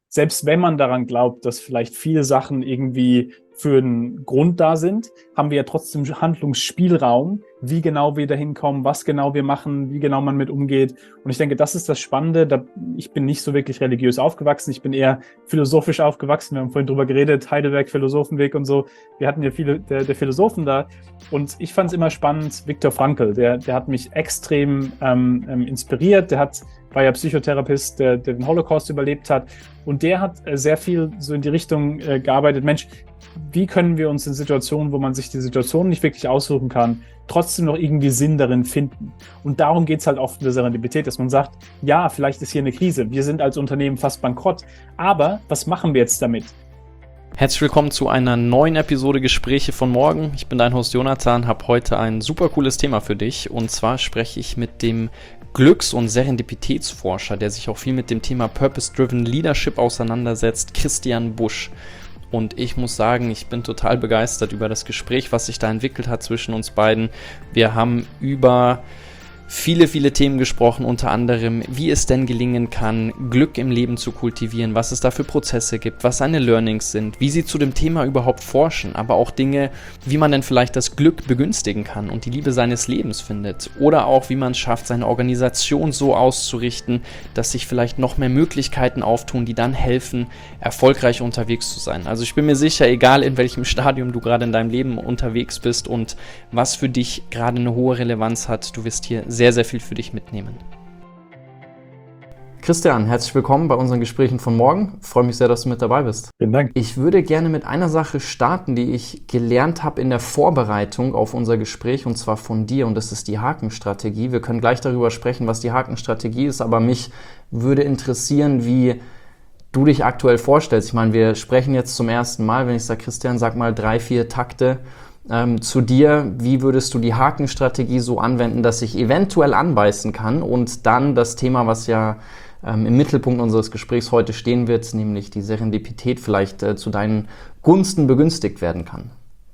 selbst wenn man daran glaubt, dass vielleicht viele Sachen irgendwie für einen Grund da sind, haben wir ja trotzdem Handlungsspielraum, wie genau wir da hinkommen, was genau wir machen, wie genau man mit umgeht. Und ich denke, das ist das Spannende. Ich bin nicht so wirklich religiös aufgewachsen, ich bin eher philosophisch aufgewachsen. Wir haben vorhin drüber geredet, Heidelberg, Philosophenweg und so. Wir hatten ja viele der Philosophen da. Und ich fand es immer spannend, Viktor Frankl, der hat mich extrem inspiriert. War ja Psychotherapeut, der den Holocaust überlebt hat. Und der hat sehr viel so in die Richtung gearbeitet, Mensch, wie können wir uns in Situationen, wo man sich die Situation nicht wirklich aussuchen kann, trotzdem noch irgendwie Sinn darin finden? Und darum geht es halt oft in der Serendipität, dass man sagt, ja, vielleicht ist hier eine Krise, wir sind als Unternehmen fast bankrott, aber was machen wir jetzt damit? Herzlich willkommen zu einer neuen Episode Gespräche von morgen. Ich bin dein Host Jonathan, habe heute ein super cooles Thema für dich. Und zwar spreche ich mit dem Glücks- und Serendipitätsforscher, der sich auch viel mit dem Thema Purpose-Driven Leadership auseinandersetzt, Christian Busch. Und ich muss sagen, ich bin total begeistert über das Gespräch, was sich da entwickelt hat zwischen uns beiden. Wir haben über viele Themen gesprochen, unter anderem, wie es denn gelingen kann, Glück im Leben zu kultivieren, was es da für Prozesse gibt, was seine Learnings sind, wie sie zu dem Thema überhaupt forschen, aber auch Dinge, wie man denn vielleicht das Glück begünstigen kann und die Liebe seines Lebens findet oder auch, wie man es schafft, seine Organisation so auszurichten, dass sich vielleicht noch mehr Möglichkeiten auftun, die dann helfen, erfolgreich unterwegs zu sein. Also ich bin mir sicher, egal in welchem Stadium du gerade in deinem Leben unterwegs bist und was für dich gerade eine hohe Relevanz hat, du wirst hier sehr viel für dich mitnehmen. Christian, herzlich willkommen bei unseren Gesprächen von morgen. Ich freue mich sehr, dass du mit dabei bist. Vielen Dank. Ich würde gerne mit einer Sache starten, die ich gelernt habe in der Vorbereitung auf unser Gespräch, und zwar von dir, und das ist die Hakenstrategie. Wir können gleich darüber sprechen, was die Hakenstrategie ist, aber mich würde interessieren, wie du dich aktuell vorstellst. Ich meine, wir sprechen jetzt zum ersten Mal, wenn ich sage, Christian, sag mal 3-4 Takte zu dir. Wie würdest du die Hakenstrategie so anwenden, dass ich eventuell anbeißen kann und dann das Thema, was ja im Mittelpunkt unseres Gesprächs heute stehen wird, nämlich die Serendipität, vielleicht zu deinen Gunsten begünstigt werden kann?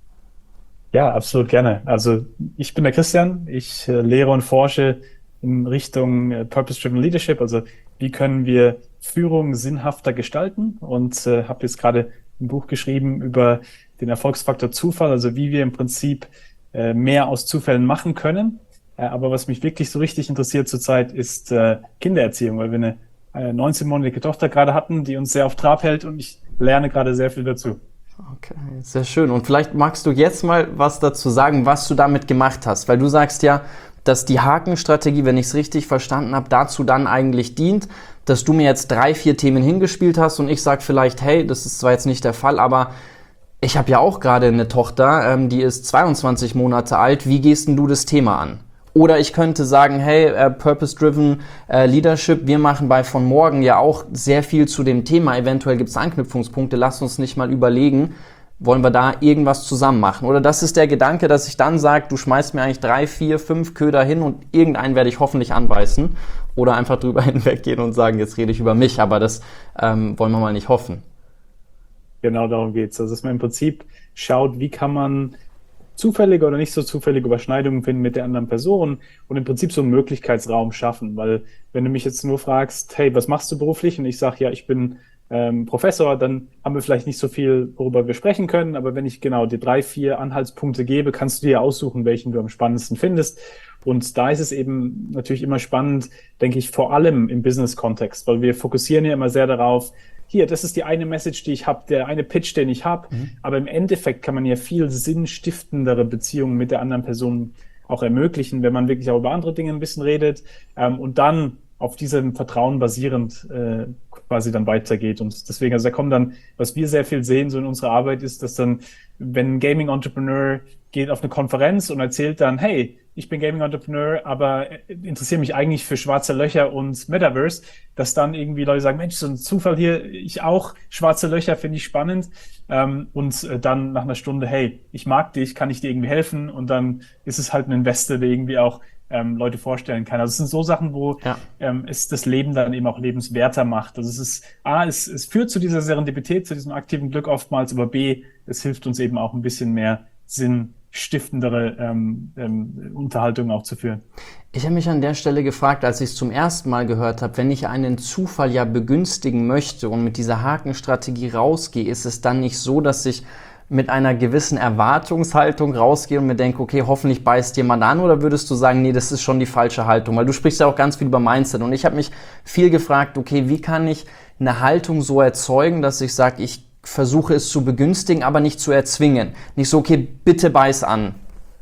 Ja, absolut gerne. Also ich bin der Christian, ich lehre und forsche in Richtung Purpose-Driven Leadership, also wie können wir Führung sinnhafter gestalten, und habe jetzt gerade ein Buch geschrieben über den Erfolgsfaktor Zufall, also wie wir im Prinzip mehr aus Zufällen machen können. Aber was mich wirklich so richtig interessiert zurzeit ist Kindererziehung, weil wir eine 19-monatige Tochter gerade hatten, die uns sehr auf Trab hält, und ich lerne gerade sehr viel dazu. Okay, sehr schön. Und vielleicht magst du jetzt mal was dazu sagen, was du damit gemacht hast, weil du sagst ja, dass die Hakenstrategie, wenn ich es richtig verstanden habe, dazu dann eigentlich dient, dass du mir jetzt 3-4 Themen hingespielt hast und ich sage vielleicht, hey, das ist zwar jetzt nicht der Fall, aber ich habe ja auch gerade eine Tochter, die ist 22 Monate alt, wie gehst denn du das Thema an? Oder ich könnte sagen, hey, Purpose-Driven Leadership, wir machen bei von morgen ja auch sehr viel zu dem Thema, eventuell gibt es Anknüpfungspunkte, lass uns nicht mal überlegen, wollen wir da irgendwas zusammen machen? Oder das ist der Gedanke, dass ich dann sage, du schmeißt mir eigentlich 3-4-5 Köder hin und irgendeinen werde ich hoffentlich anbeißen. Oder einfach drüber hinweggehen und sagen, jetzt rede ich über mich, aber das wollen wir mal nicht hoffen. Genau darum geht's. Also dass man im Prinzip schaut, wie kann man zufällige oder nicht so zufällige Überschneidungen finden mit der anderen Person und im Prinzip so einen Möglichkeitsraum schaffen. Weil wenn du mich jetzt nur fragst, hey, was machst du beruflich? Und ich sage, ja, ich bin Professor, dann haben wir vielleicht nicht so viel, worüber wir sprechen können. Aber wenn ich genau dir 3-4 Anhaltspunkte gebe, kannst du dir aussuchen, welchen du am spannendsten findest. Und da ist es eben natürlich immer spannend, denke ich, vor allem im Business-Kontext, weil wir fokussieren ja immer sehr darauf, hier, das ist die eine Message, die ich habe, der eine Pitch, den ich habe. Aber im Endeffekt kann man ja viel sinnstiftendere Beziehungen mit der anderen Person auch ermöglichen, wenn man wirklich auch über andere Dinge ein bisschen redet und dann auf diesem Vertrauen basierend quasi dann weitergeht. Und deswegen, also da kommt dann, was wir sehr viel sehen, so in unserer Arbeit, ist, dass dann, wenn ein Gaming-Entrepreneur geht auf eine Konferenz und erzählt dann, hey, ich bin Gaming-Entrepreneur, aber interessiere mich eigentlich für schwarze Löcher und Metaverse, dass dann irgendwie Leute sagen, Mensch, so ein Zufall hier, ich auch, schwarze Löcher finde ich spannend. Und dann nach einer Stunde, hey, ich mag dich, kann ich dir irgendwie helfen? Und dann ist es halt ein Investor, der irgendwie auch Leute vorstellen kann. Also es sind so Sachen, wo es das Leben dann eben auch lebenswerter macht. Also es ist A, es führt zu dieser Serendipität, zu diesem aktiven Glück oftmals, aber B, es hilft uns eben auch ein bisschen mehr Sinn sinnstiftendere Unterhaltungen auch zu führen. Ich habe mich an der Stelle gefragt, als ich es zum ersten Mal gehört habe, wenn ich einen Zufall ja begünstigen möchte und mit dieser Hakenstrategie rausgehe, ist es dann nicht so, dass ich mit einer gewissen Erwartungshaltung rausgehe und mir denke, okay, hoffentlich beißt jemand an, oder würdest du sagen, nee, das ist schon die falsche Haltung? Weil du sprichst ja auch ganz viel über Mindset und ich habe mich viel gefragt, okay, wie kann ich eine Haltung so erzeugen, dass ich sage, ich versuche es zu begünstigen, aber nicht zu erzwingen. Nicht so, okay, bitte beiß an.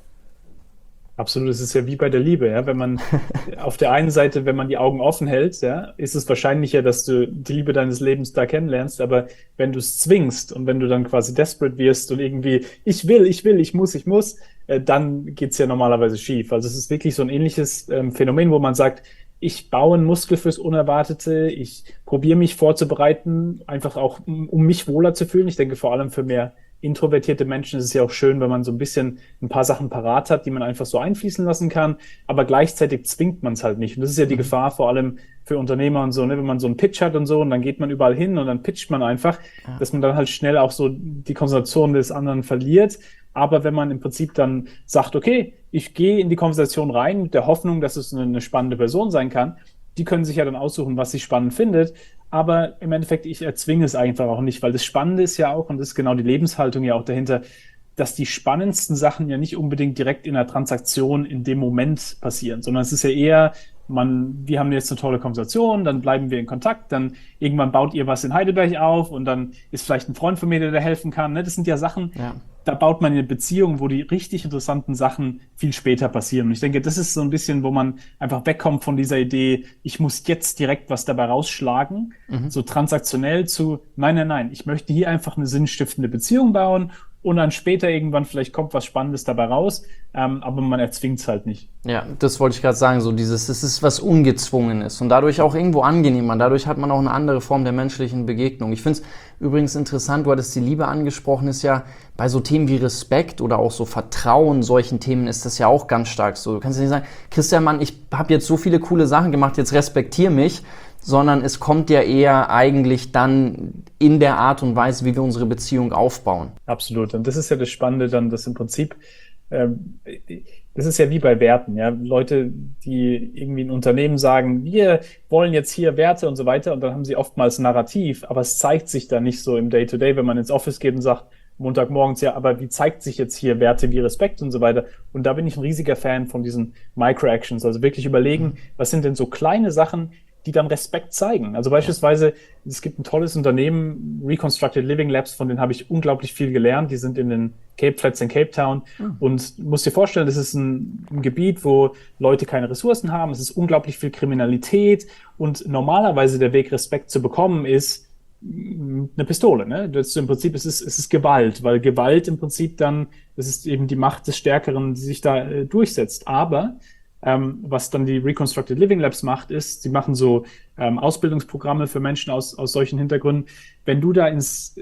Absolut, es ist ja wie bei der Liebe, ja. Wenn man auf der einen Seite, wenn man die Augen offen hält, ja, ist es wahrscheinlicher, dass du die Liebe deines Lebens da kennenlernst. Aber wenn du es zwingst und wenn du dann quasi desperate wirst und irgendwie, ich will, ich muss, dann geht's ja normalerweise schief. Also es ist wirklich so ein ähnliches Phänomen, wo man sagt, ich baue einen Muskel fürs Unerwartete, ich probiere mich vorzubereiten, einfach auch, um mich wohler zu fühlen. Ich denke vor allem für mehr introvertierte Menschen ist es ja auch schön, wenn man so ein bisschen ein paar Sachen parat hat, die man einfach so einfließen lassen kann, aber gleichzeitig zwingt man es halt nicht. Und das ist ja die Gefahr vor allem für Unternehmer und so, ne? Wenn man so einen Pitch hat und so und dann geht man überall hin und dann pitcht man einfach, dass man dann halt schnell auch so die Konzentration des anderen verliert. Aber wenn man im Prinzip dann sagt, okay, ich gehe in die Konversation rein mit der Hoffnung, dass es eine spannende Person sein kann, die können sich ja dann aussuchen, was sie spannend findet. Aber im Endeffekt, ich erzwinge es einfach auch nicht, weil das Spannende ist ja auch, und das ist genau die Lebenshaltung ja auch dahinter, dass die spannendsten Sachen ja nicht unbedingt direkt in der Transaktion in dem Moment passieren, sondern es ist ja eher, wir haben jetzt eine tolle Konversation, dann bleiben wir in Kontakt, dann irgendwann baut ihr was in Heidelberg auf und dann ist vielleicht ein Freund von mir, der da helfen kann. Ne? Das sind ja Sachen, da baut man eine Beziehung, wo die richtig interessanten Sachen viel später passieren. Und ich denke, das ist so ein bisschen, wo man einfach wegkommt von dieser Idee, ich muss jetzt direkt was dabei rausschlagen, so transaktionell zu, nein, ich möchte hier einfach eine sinnstiftende Beziehung bauen und dann später irgendwann vielleicht kommt was Spannendes dabei raus, aber man erzwingt es halt nicht. Ja, das wollte ich gerade sagen, so dieses, es ist was Ungezwungenes und dadurch auch irgendwo angenehmer, dadurch hat man auch eine andere Form der menschlichen Begegnung. Ich finde es übrigens interessant, du hattest die Liebe angesprochen, ist ja bei so Themen wie Respekt oder auch so Vertrauen, solchen Themen ist das ja auch ganz stark so. Du kannst ja nicht sagen, Christian, Mann, ich habe jetzt so viele coole Sachen gemacht, jetzt respektier mich, sondern es kommt ja eher eigentlich dann in der Art und Weise, wie wir unsere Beziehung aufbauen. Absolut. Und das ist ja das Spannende dann, dass im Prinzip, das ist ja wie bei Werten, ja. Leute, die irgendwie ein Unternehmen sagen, wir wollen jetzt hier Werte und so weiter, und dann haben sie oftmals ein Narrativ, aber es zeigt sich dann nicht so im Day-to-Day, wenn man ins Office geht und sagt, Montagmorgens, ja, aber wie zeigt sich jetzt hier Werte wie Respekt und so weiter? Und da bin ich ein riesiger Fan von diesen Micro-Actions, also wirklich überlegen, was sind denn so kleine Sachen, die dann Respekt zeigen. Also beispielsweise, es gibt ein tolles Unternehmen, Reconstructed Living Labs, von denen habe ich unglaublich viel gelernt. Die sind in den Cape Flats in Cape Town. Und musst dir vorstellen, das ist ein Gebiet, wo Leute keine Ressourcen haben. Es ist unglaublich viel Kriminalität. Und normalerweise der Weg, Respekt zu bekommen, ist eine Pistole. Ne? Das ist im Prinzip, es ist Gewalt, weil Gewalt im Prinzip dann, das ist eben die Macht des Stärkeren, die sich da durchsetzt. Aber was dann die Reconstructed Living Labs macht, ist, sie machen so Ausbildungsprogramme für Menschen aus solchen Hintergründen. Wenn du da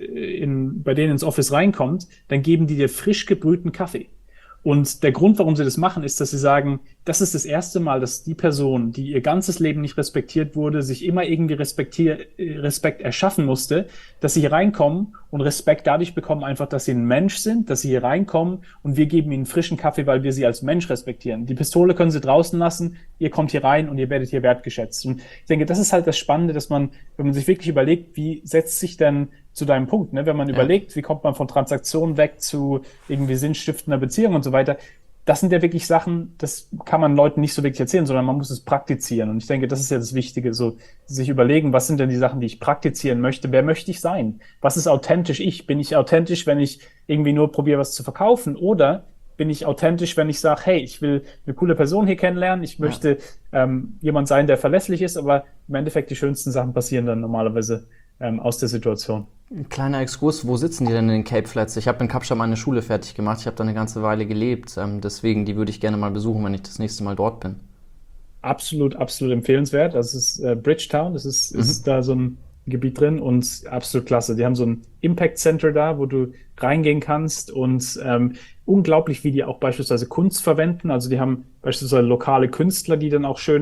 bei denen ins Office reinkommst, dann geben die dir frisch gebrühten Kaffee. Und der Grund, warum sie das machen, ist, dass sie sagen, das ist das erste Mal, dass die Person, die ihr ganzes Leben nicht respektiert wurde, sich immer irgendwie Respekt erschaffen musste, dass sie hier reinkommen und Respekt dadurch bekommen, einfach, dass sie ein Mensch sind, dass sie hier reinkommen und wir geben ihnen frischen Kaffee, weil wir sie als Mensch respektieren. Die Pistole können sie draußen lassen, ihr kommt hier rein und ihr werdet hier wertgeschätzt. Und ich denke, das ist halt das Spannende, dass man, wenn man sich wirklich überlegt, wie setzt sich denn zu deinem Punkt, ne? Wenn man überlegt, wie kommt man von Transaktionen weg zu irgendwie sinnstiftender Beziehung und so weiter, das sind ja wirklich Sachen, das kann man Leuten nicht so wirklich erzählen, sondern man muss es praktizieren. Und ich denke, das ist ja das Wichtige, so sich überlegen, was sind denn die Sachen, die ich praktizieren möchte? Wer möchte ich sein? Was ist authentisch ich? Bin ich authentisch, wenn ich irgendwie nur probiere, was zu verkaufen? Oder bin ich authentisch, wenn ich sage, hey, ich will eine coole Person hier kennenlernen, ich möchte jemand sein, der verlässlich ist, aber im Endeffekt die schönsten Sachen passieren dann normalerweise aus der Situation. Ein kleiner Exkurs, wo sitzen die denn in den Cape Flats? Ich habe in Kapstadt meine Schule fertig gemacht, ich habe da eine ganze Weile gelebt, deswegen, die würde ich gerne mal besuchen, wenn ich das nächste Mal dort bin. Absolut, absolut empfehlenswert. Das ist Bridgetown, ist da so ein Gebiet drin und absolut klasse. Die haben so ein Impact Center da, wo du reingehen kannst und unglaublich, wie die auch beispielsweise Kunst verwenden. Also die haben beispielsweise lokale Künstler, die dann auch schöne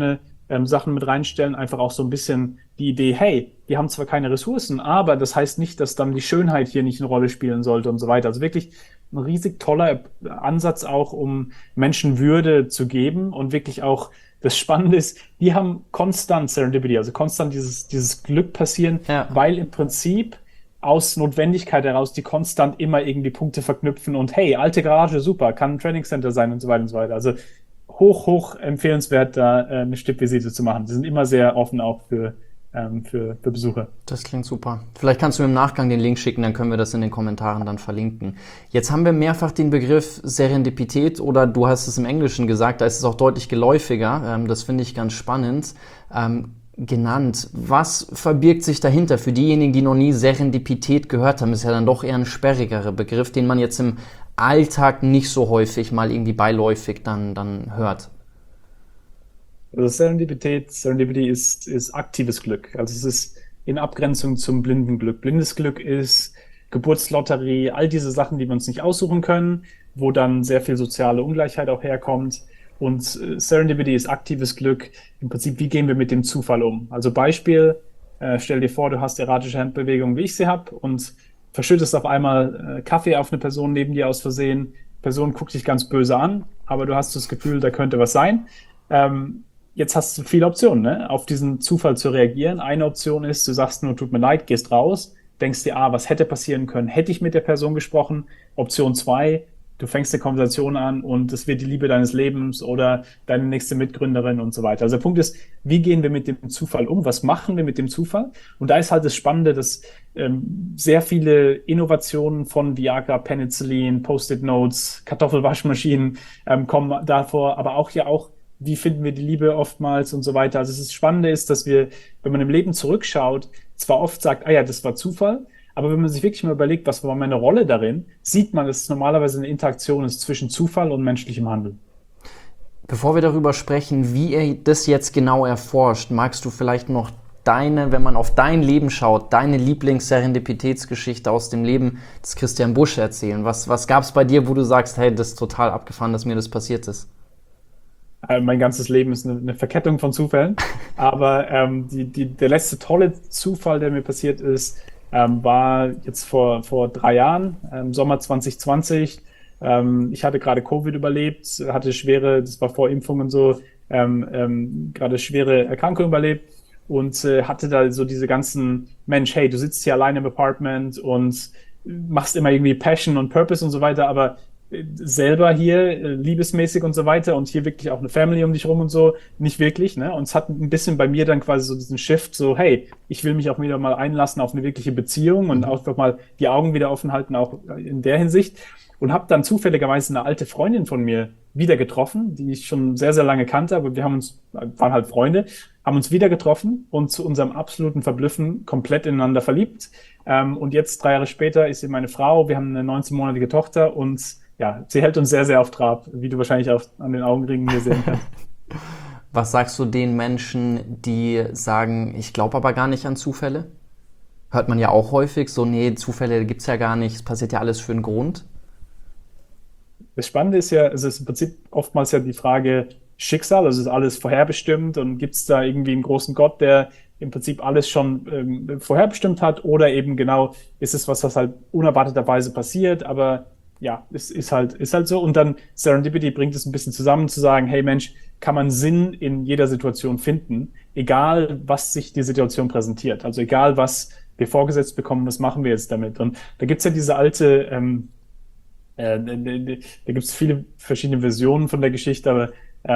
Sachen mit reinstellen, einfach auch so ein bisschen die Idee, hey, wir haben zwar keine Ressourcen, aber das heißt nicht, dass dann die Schönheit hier nicht eine Rolle spielen sollte und so weiter. Also wirklich ein riesig toller Ansatz auch, um Menschen Würde zu geben und wirklich auch das Spannende ist, die haben konstant Serendipity, also konstant dieses Glück passieren, Ja. weil im Prinzip aus Notwendigkeit heraus die konstant immer irgendwie Punkte verknüpfen und hey, alte Garage, super, kann ein Training Center sein und so weiter und so weiter. Also hoch empfehlenswert, da eine Stippvisite zu machen. Die sind immer sehr offen auch für Besucher. Das klingt super. Vielleicht kannst du mir im Nachgang den Link schicken, dann können wir das in den Kommentaren dann verlinken. Jetzt haben wir mehrfach den Begriff Serendipität oder du hast es im Englischen gesagt, da ist es auch deutlich geläufiger, das finde ich ganz spannend, genannt. Was verbirgt sich dahinter? Für diejenigen, die noch nie Serendipität gehört haben, ist ja dann doch eher ein sperrigerer Begriff, den man jetzt im Alltag nicht so häufig mal irgendwie beiläufig dann hört. Also Serendipity ist aktives Glück. Also es ist in Abgrenzung zum blinden Glück. Blindes Glück ist Geburtslotterie, all diese Sachen, die wir uns nicht aussuchen können, wo dann sehr viel soziale Ungleichheit auch herkommt. Und Serendipity ist aktives Glück. Im Prinzip, wie gehen wir mit dem Zufall um? Also Beispiel, stell dir vor, du hast erratische Handbewegungen, wie ich sie habe, und verschüttest auf einmal Kaffee auf eine Person neben dir aus Versehen. Die Person guckt dich ganz böse an, aber du hast das Gefühl, da könnte was sein. Jetzt hast du viele Optionen, ne, auf diesen Zufall zu reagieren. Eine Option ist, du sagst nur, tut mir leid, gehst raus, denkst dir, was hätte passieren können, hätte ich mit der Person gesprochen. Option 2, du fängst eine Konversation an und es wird die Liebe deines Lebens oder deine nächste Mitgründerin und so weiter. Also der Punkt ist, wie gehen wir mit dem Zufall um? Was machen wir mit dem Zufall? Und da ist halt das Spannende, dass sehr viele Innovationen von Viagra, Penicillin, Post-it-Notes, Kartoffelwaschmaschinen kommen davor, aber auch wie finden wir die Liebe oftmals und so weiter. Also das Spannende ist, dass wir, wenn man im Leben zurückschaut, zwar oft sagt, ja, das war Zufall, aber wenn man sich wirklich mal überlegt, was war meine Rolle darin, sieht man, dass es normalerweise eine Interaktion ist zwischen Zufall und menschlichem Handeln. Bevor wir darüber sprechen, wie ihr das jetzt genau erforscht, magst du vielleicht noch wenn man auf dein Leben schaut, deine Lieblings-Serendipitätsgeschichte aus dem Leben des Christian Busch erzählen? Was gab es bei dir, wo du sagst, hey, das ist total abgefahren, dass mir das passiert ist? Mein ganzes Leben ist eine Verkettung von Zufällen. Aber der letzte tolle Zufall, der mir passiert ist, war jetzt vor 3 Jahren, Sommer 2020. Ich hatte gerade Covid überlebt, das war vor Impfung und so, gerade schwere Erkrankung überlebt und hatte da so diese ganzen, Mensch, hey, du sitzt hier alleine im Apartment und machst immer irgendwie Passion und Purpose und so weiter, aber selber hier liebesmäßig und so weiter und hier wirklich auch eine Family um dich rum und so, nicht wirklich, ne? Und es hat ein bisschen bei mir dann quasi so diesen Shift, so, hey, ich will mich auch wieder mal einlassen auf eine wirkliche Beziehung und auch mal die Augen wieder offen halten, auch in der Hinsicht. Und habe dann zufälligerweise eine alte Freundin von mir wieder getroffen, die ich schon sehr, sehr lange kannte, aber waren halt Freunde, haben uns wieder getroffen und zu unserem absoluten Verblüffen komplett ineinander verliebt. Und jetzt 3 Jahre später ist sie meine Frau, wir haben eine 19-monatige Tochter und ja, sie hält uns sehr, sehr auf Trab, wie du wahrscheinlich auch an den Augenringen hier sehen kannst. Was sagst du den Menschen, die sagen, ich glaube aber gar nicht an Zufälle? Hört man ja auch häufig so, nee, Zufälle gibt's ja gar nicht, es passiert ja alles für einen Grund. Das Spannende ist ja, es ist im Prinzip oftmals ja die Frage Schicksal, also ist alles vorherbestimmt und gibt es da irgendwie einen großen Gott, der im Prinzip alles schon vorherbestimmt hat oder eben genau ist es was halt unerwarteterweise passiert, aber ja, es ist halt so. Und dann Serendipity bringt es ein bisschen zusammen zu sagen, hey Mensch, kann man Sinn in jeder Situation finden, egal was sich die Situation präsentiert. Also egal was wir vorgesetzt bekommen, was machen wir jetzt damit? Und da gibt's ja diese alte, da gibt's viele verschiedene Versionen von der Geschichte, aber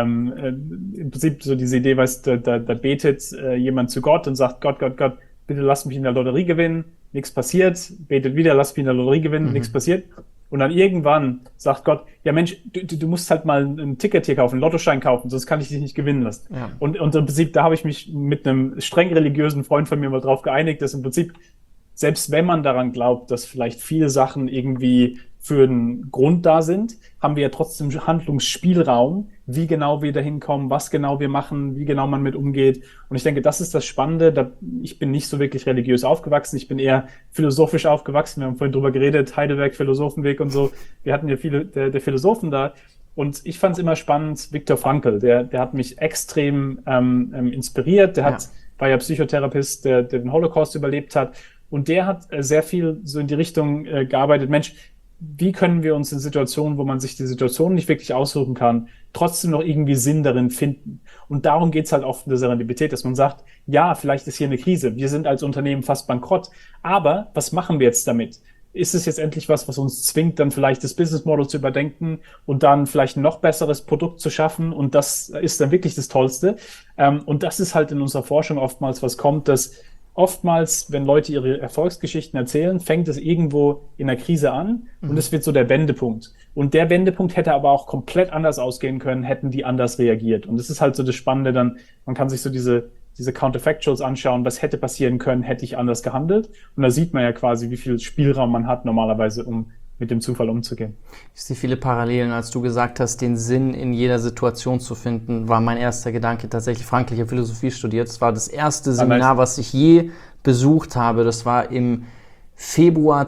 im Prinzip so diese Idee, weißt du, da betet jemand zu Gott und sagt, Gott, bitte lass mich in der Lotterie gewinnen, nichts passiert, betet wieder, lass mich in der Lotterie gewinnen, nichts passiert. Und dann irgendwann sagt Gott, ja Mensch, du musst halt mal ein Ticket hier kaufen, einen Lottoschein kaufen, sonst kann ich dich nicht gewinnen lassen. Ja. Und im Prinzip, da habe ich mich mit einem streng religiösen Freund von mir mal drauf geeinigt, dass im Prinzip, selbst wenn man daran glaubt, dass vielleicht viele Sachen irgendwie für einen Grund da sind, haben wir ja trotzdem Handlungsspielraum, wie genau wir dahin kommen, was genau wir machen, wie genau man mit umgeht. Und ich denke, das ist das Spannende. Ich bin nicht so wirklich religiös aufgewachsen, ich bin eher philosophisch aufgewachsen. Wir haben vorhin drüber geredet, Heidelberg, Philosophenweg und so. Wir hatten ja viele der Philosophen da. Und ich fand es immer spannend, Viktor Frankl, der hat mich extrem inspiriert. War ja Psychotherapeut, der den Holocaust überlebt hat. Und der hat sehr viel so in die Richtung gearbeitet, Mensch, wie können wir uns in Situationen, wo man sich die Situation nicht wirklich aussuchen kann, trotzdem noch irgendwie Sinn darin finden? Und darum geht's halt oft in der Serendipität, dass man sagt, ja, vielleicht ist hier eine Krise, wir sind als Unternehmen fast bankrott, aber was machen wir jetzt damit? Ist es jetzt endlich was uns zwingt, dann vielleicht das Business Model zu überdenken und dann vielleicht ein noch besseres Produkt zu schaffen? Und das ist dann wirklich das Tollste. Und das ist halt in unserer Forschung oftmals, was kommt, dass oftmals, wenn Leute ihre Erfolgsgeschichten erzählen, fängt es irgendwo in der Krise an und es wird so der Wendepunkt. Und der Wendepunkt hätte aber auch komplett anders ausgehen können, hätten die anders reagiert. Und das ist halt so das Spannende dann, man kann sich so diese Counterfactuals anschauen, was hätte passieren können, hätte ich anders gehandelt. Und da sieht man ja quasi, wie viel Spielraum man hat normalerweise, um mit dem Zufall umzugehen. Ich sehe viele Parallelen, als du gesagt hast, den Sinn in jeder Situation zu finden, war mein erster Gedanke tatsächlich. Frank, ich habe Philosophie studiert. Das war das erste Seminar, was ich je besucht habe. Das war im Februar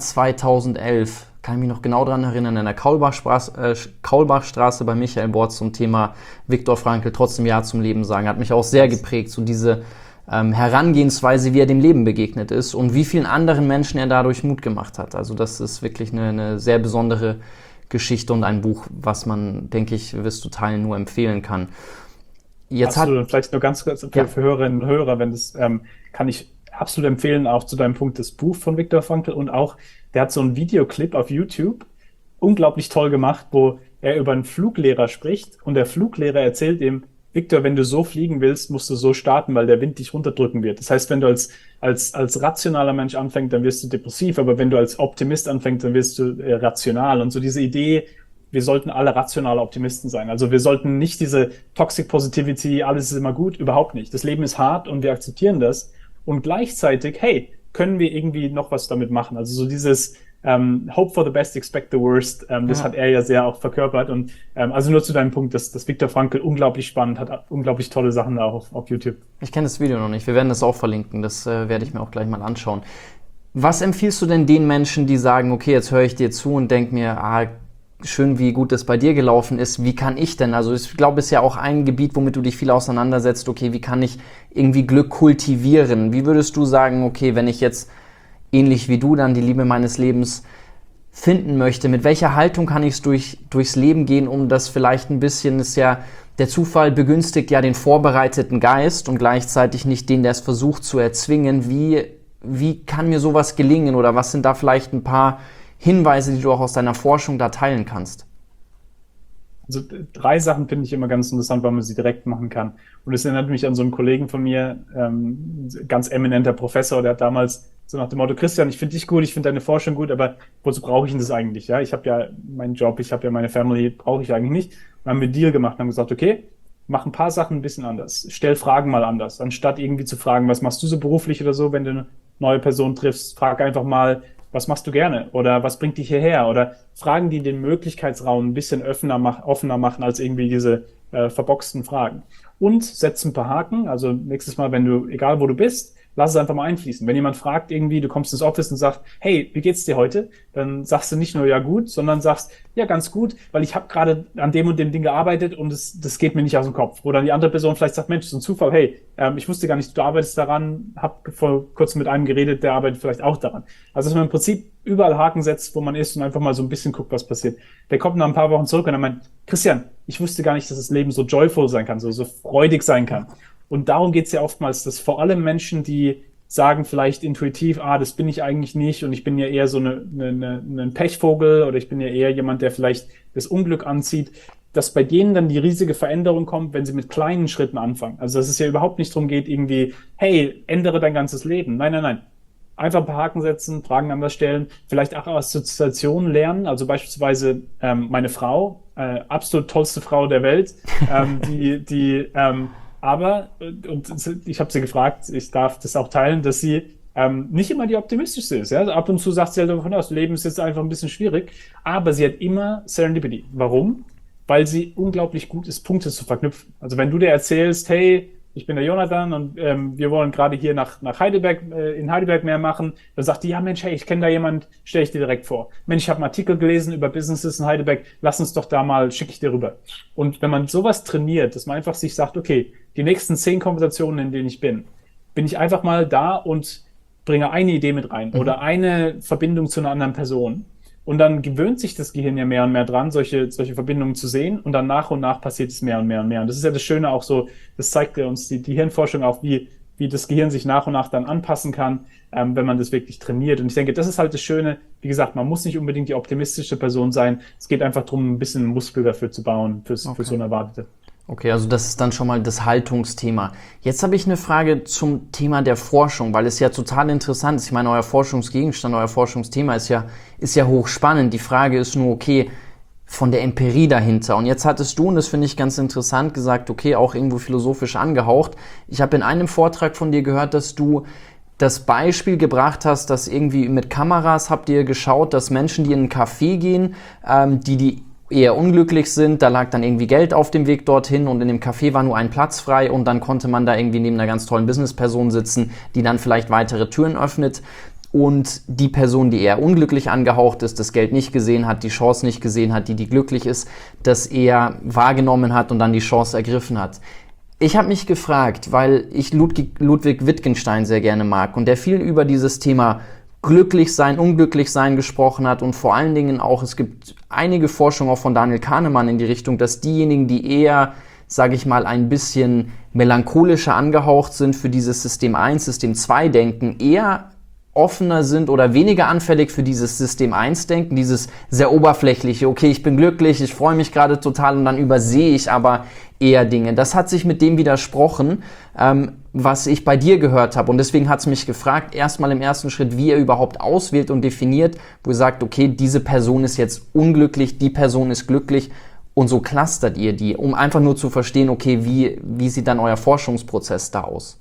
2011. Kann ich mich noch genau daran erinnern, in der Kaulbachstraße bei Michael Bort zum Thema Viktor Frankl, trotzdem Ja zum Leben sagen. Hat mich auch sehr geprägt, so diese Herangehensweise, wie er dem Leben begegnet ist und wie vielen anderen Menschen er dadurch Mut gemacht hat. Also das ist wirklich eine sehr besondere Geschichte und ein Buch, was man, denke ich, wirst du teilen, nur empfehlen kann. Jetzt absolut, vielleicht nur ganz kurz für Hörerinnen und Hörer, wenn das kann ich absolut empfehlen, auch zu deinem Punkt, das Buch von Viktor Frankl und auch, der hat so einen Videoclip auf YouTube, unglaublich toll gemacht, wo er über einen Fluglehrer spricht und der Fluglehrer erzählt ihm, Viktor, wenn du so fliegen willst, musst du so starten, weil der Wind dich runterdrücken wird. Das heißt, wenn du als rationaler Mensch anfängst, dann wirst du depressiv, aber wenn du als Optimist anfängst, dann wirst du rational. Und so diese Idee, wir sollten alle rationale Optimisten sein. Also wir sollten nicht diese Toxic Positivity, alles ist immer gut, überhaupt nicht. Das Leben ist hart und wir akzeptieren das. Und gleichzeitig, hey, können wir irgendwie noch was damit machen? Also so dieses Hope for the best, expect the worst, das hat er ja sehr auch verkörpert. Und also nur zu deinem Punkt, dass Viktor Frankl unglaublich spannend hat, unglaublich tolle Sachen da auch auf YouTube. Ich kenne das Video noch nicht, wir werden das auch verlinken, das werde ich mir auch gleich mal anschauen. Was empfiehlst du denn den Menschen, die sagen, okay, jetzt höre ich dir zu und denke mir, schön, wie gut das bei dir gelaufen ist, wie kann ich denn, also ich glaube, es ist ja auch ein Gebiet, womit du dich viel auseinandersetzt, okay, wie kann ich irgendwie Glück kultivieren? Wie würdest du sagen, okay, wenn ich jetzt ähnlich wie du dann die Liebe meines Lebens finden möchte, mit welcher Haltung kann ich es durchs Leben gehen, um das vielleicht ein bisschen, ist ja, der Zufall begünstigt ja den vorbereiteten Geist und gleichzeitig nicht den, der es versucht zu erzwingen. Wie kann mir sowas gelingen oder was sind da vielleicht ein paar Hinweise, die du auch aus deiner Forschung da teilen kannst? Also 3 Sachen finde ich immer ganz interessant, weil man sie direkt machen kann. Und es erinnert mich an so einen Kollegen von mir, ganz eminenter Professor, der hat damals so nach dem Motto, Christian, ich finde dich gut, ich finde deine Forschung gut, aber wozu brauche ich denn das eigentlich? Ja, ich habe ja meinen Job, ich habe ja meine Family, brauche ich eigentlich nicht. Dann haben wir einen Deal gemacht und haben gesagt, okay, mach ein paar Sachen ein bisschen anders. Stell Fragen mal anders. Anstatt irgendwie zu fragen, was machst du so beruflich oder so, wenn du eine neue Person triffst, frag einfach mal, was machst du gerne? Oder was bringt dich hierher? Oder Fragen, die den Möglichkeitsraum ein bisschen offener machen als irgendwie diese verboxten Fragen. Und setz ein paar Haken. Also nächstes Mal, wenn du, egal wo du bist, lass es einfach mal einfließen. Wenn jemand fragt irgendwie, du kommst ins Office und sagst, hey, wie geht's dir heute? Dann sagst du nicht nur ja gut, sondern sagst, ja ganz gut, weil ich habe gerade an dem und dem Ding gearbeitet und das geht mir nicht aus dem Kopf. Oder die andere Person vielleicht sagt, Mensch, das ist ein Zufall, hey, ich wusste gar nicht, du arbeitest daran, habe vor kurzem mit einem geredet, der arbeitet vielleicht auch daran. Also dass man im Prinzip überall Haken setzt, wo man ist und einfach mal so ein bisschen guckt, was passiert. Der kommt nach ein paar Wochen zurück und er meint, Christian, ich wusste gar nicht, dass das Leben so joyful sein kann, so freudig sein kann. Und darum geht's ja oftmals, dass vor allem Menschen, die sagen vielleicht intuitiv, das bin ich eigentlich nicht und ich bin ja eher so ein Pechvogel oder ich bin ja eher jemand, der vielleicht das Unglück anzieht, dass bei denen dann die riesige Veränderung kommt, wenn sie mit kleinen Schritten anfangen. Also dass es ja überhaupt nicht darum geht, irgendwie, hey, ändere dein ganzes Leben. Nein, nein, nein. Einfach ein paar Haken setzen, Fragen anders stellen, vielleicht auch Assoziationen lernen. Also beispielsweise meine Frau, absolut tollste Frau der Welt, aber, und ich habe sie gefragt, ich darf das auch teilen, dass sie nicht immer die optimistischste ist. Ja? Also ab und zu sagt sie halt davon aus, das Leben ist jetzt einfach ein bisschen schwierig, aber sie hat immer Serendipity. Warum? Weil sie unglaublich gut ist, Punkte zu verknüpfen. Also wenn du dir erzählst, hey, ich bin der Jonathan und wir wollen gerade hier nach Heidelberg, in Heidelberg mehr machen. Da sagt die, ja Mensch, hey, ich kenne da jemand, stelle ich dir direkt vor. Mensch, ich habe einen Artikel gelesen über Businesses in Heidelberg, lass uns doch da mal, schicke ich dir rüber. Und wenn man sowas trainiert, dass man einfach sich sagt, okay, die nächsten 10 Konversationen, in denen ich bin ich einfach mal da und bringe eine Idee mit rein oder eine Verbindung zu einer anderen Person. Und dann gewöhnt sich das Gehirn ja mehr und mehr dran, solche Verbindungen zu sehen. Und dann nach und nach passiert es mehr und mehr und mehr. Und das ist ja das Schöne auch so, das zeigt ja uns die Hirnforschung auch, wie das Gehirn sich nach und nach dann anpassen kann, wenn man das wirklich trainiert. Und ich denke, das ist halt das Schöne. Wie gesagt, man muss nicht unbedingt die optimistische Person sein. Es geht einfach darum, ein bisschen Muskel dafür zu bauen, für so eine Erwartete. Okay, also das ist dann schon mal das Haltungsthema. Jetzt habe ich eine Frage zum Thema der Forschung, weil es ja total interessant ist. Ich meine, euer Forschungsgegenstand, euer Forschungsthema ist ja hochspannend. Die Frage ist nur, okay, von der Empirie dahinter. Und jetzt hattest du, und das finde ich ganz interessant, gesagt, okay, auch irgendwo philosophisch angehaucht. Ich habe in einem Vortrag von dir gehört, dass du das Beispiel gebracht hast, dass irgendwie mit Kameras habt ihr geschaut, dass Menschen, die in einen Café gehen, die eher unglücklich sind, da lag dann irgendwie Geld auf dem Weg dorthin und in dem Café war nur ein Platz frei und dann konnte man da irgendwie neben einer ganz tollen Businessperson sitzen, die dann vielleicht weitere Türen öffnet. Und die Person, die eher unglücklich angehaucht ist, das Geld nicht gesehen hat, die Chance nicht gesehen hat, die glücklich ist, das eher wahrgenommen hat und dann die Chance ergriffen hat. Ich habe mich gefragt, weil ich Ludwig Wittgenstein sehr gerne mag und der viel über dieses Thema glücklich sein, unglücklich sein gesprochen hat und vor allen Dingen auch, es gibt einige Forschung auch von Daniel Kahnemann in die Richtung, dass diejenigen, die eher, sage ich mal, ein bisschen melancholischer angehaucht sind für dieses System 1, System 2 Denken, eher offener sind oder weniger anfällig für dieses System 1 Denken, dieses sehr oberflächliche, okay, ich bin glücklich, ich freue mich gerade total und dann übersehe ich aber eher Dinge. Das hat sich mit dem widersprochen, was ich bei dir gehört habe und deswegen hat es mich gefragt, erstmal im ersten Schritt, wie ihr überhaupt auswählt und definiert, wo ihr sagt, okay, diese Person ist jetzt unglücklich, die Person ist glücklich und so clustert ihr die, um einfach nur zu verstehen, okay, wie sieht dann euer Forschungsprozess da aus?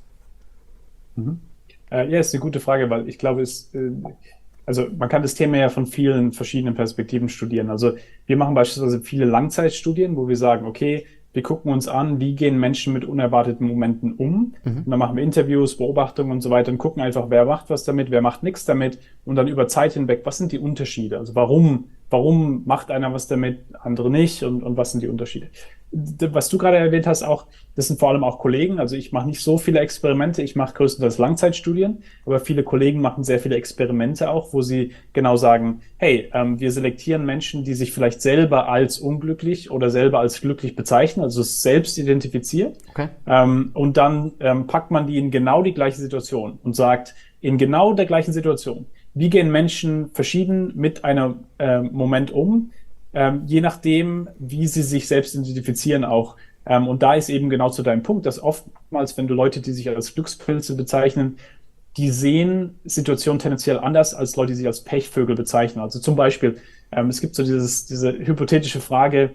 Ja, ist eine gute Frage, weil ich glaube, also man kann das Thema ja von vielen verschiedenen Perspektiven studieren. Also wir machen beispielsweise viele Langzeitstudien, wo wir sagen, okay, wir gucken uns an, wie gehen Menschen mit unerwarteten Momenten um. Und dann machen wir Interviews, Beobachtungen und so weiter und gucken einfach, wer macht was damit, wer macht nichts damit und dann über Zeit hinweg, was sind die Unterschiede? Also warum macht einer was damit, andere nicht und was sind die Unterschiede? Was du gerade erwähnt hast, auch, das sind vor allem auch Kollegen. Also ich mache nicht so viele Experimente, ich mache größtenteils Langzeitstudien, aber viele Kollegen machen sehr viele Experimente auch, wo sie genau sagen, hey, wir selektieren Menschen, die sich vielleicht selber als unglücklich oder selber als glücklich bezeichnen, also es selbst identifiziert. Okay. Und dann packt man die in genau die gleiche Situation und sagt, in genau der gleichen Situation, wie gehen Menschen verschieden mit einem Moment um, je nachdem, wie sie sich selbst identifizieren auch. Und da ist eben genau zu deinem Punkt, dass oftmals, wenn du Leute, die sich als Glückspilze bezeichnen, die sehen Situationen tendenziell anders als Leute, die sich als Pechvögel bezeichnen. Also zum Beispiel, es gibt so diese hypothetische Frage,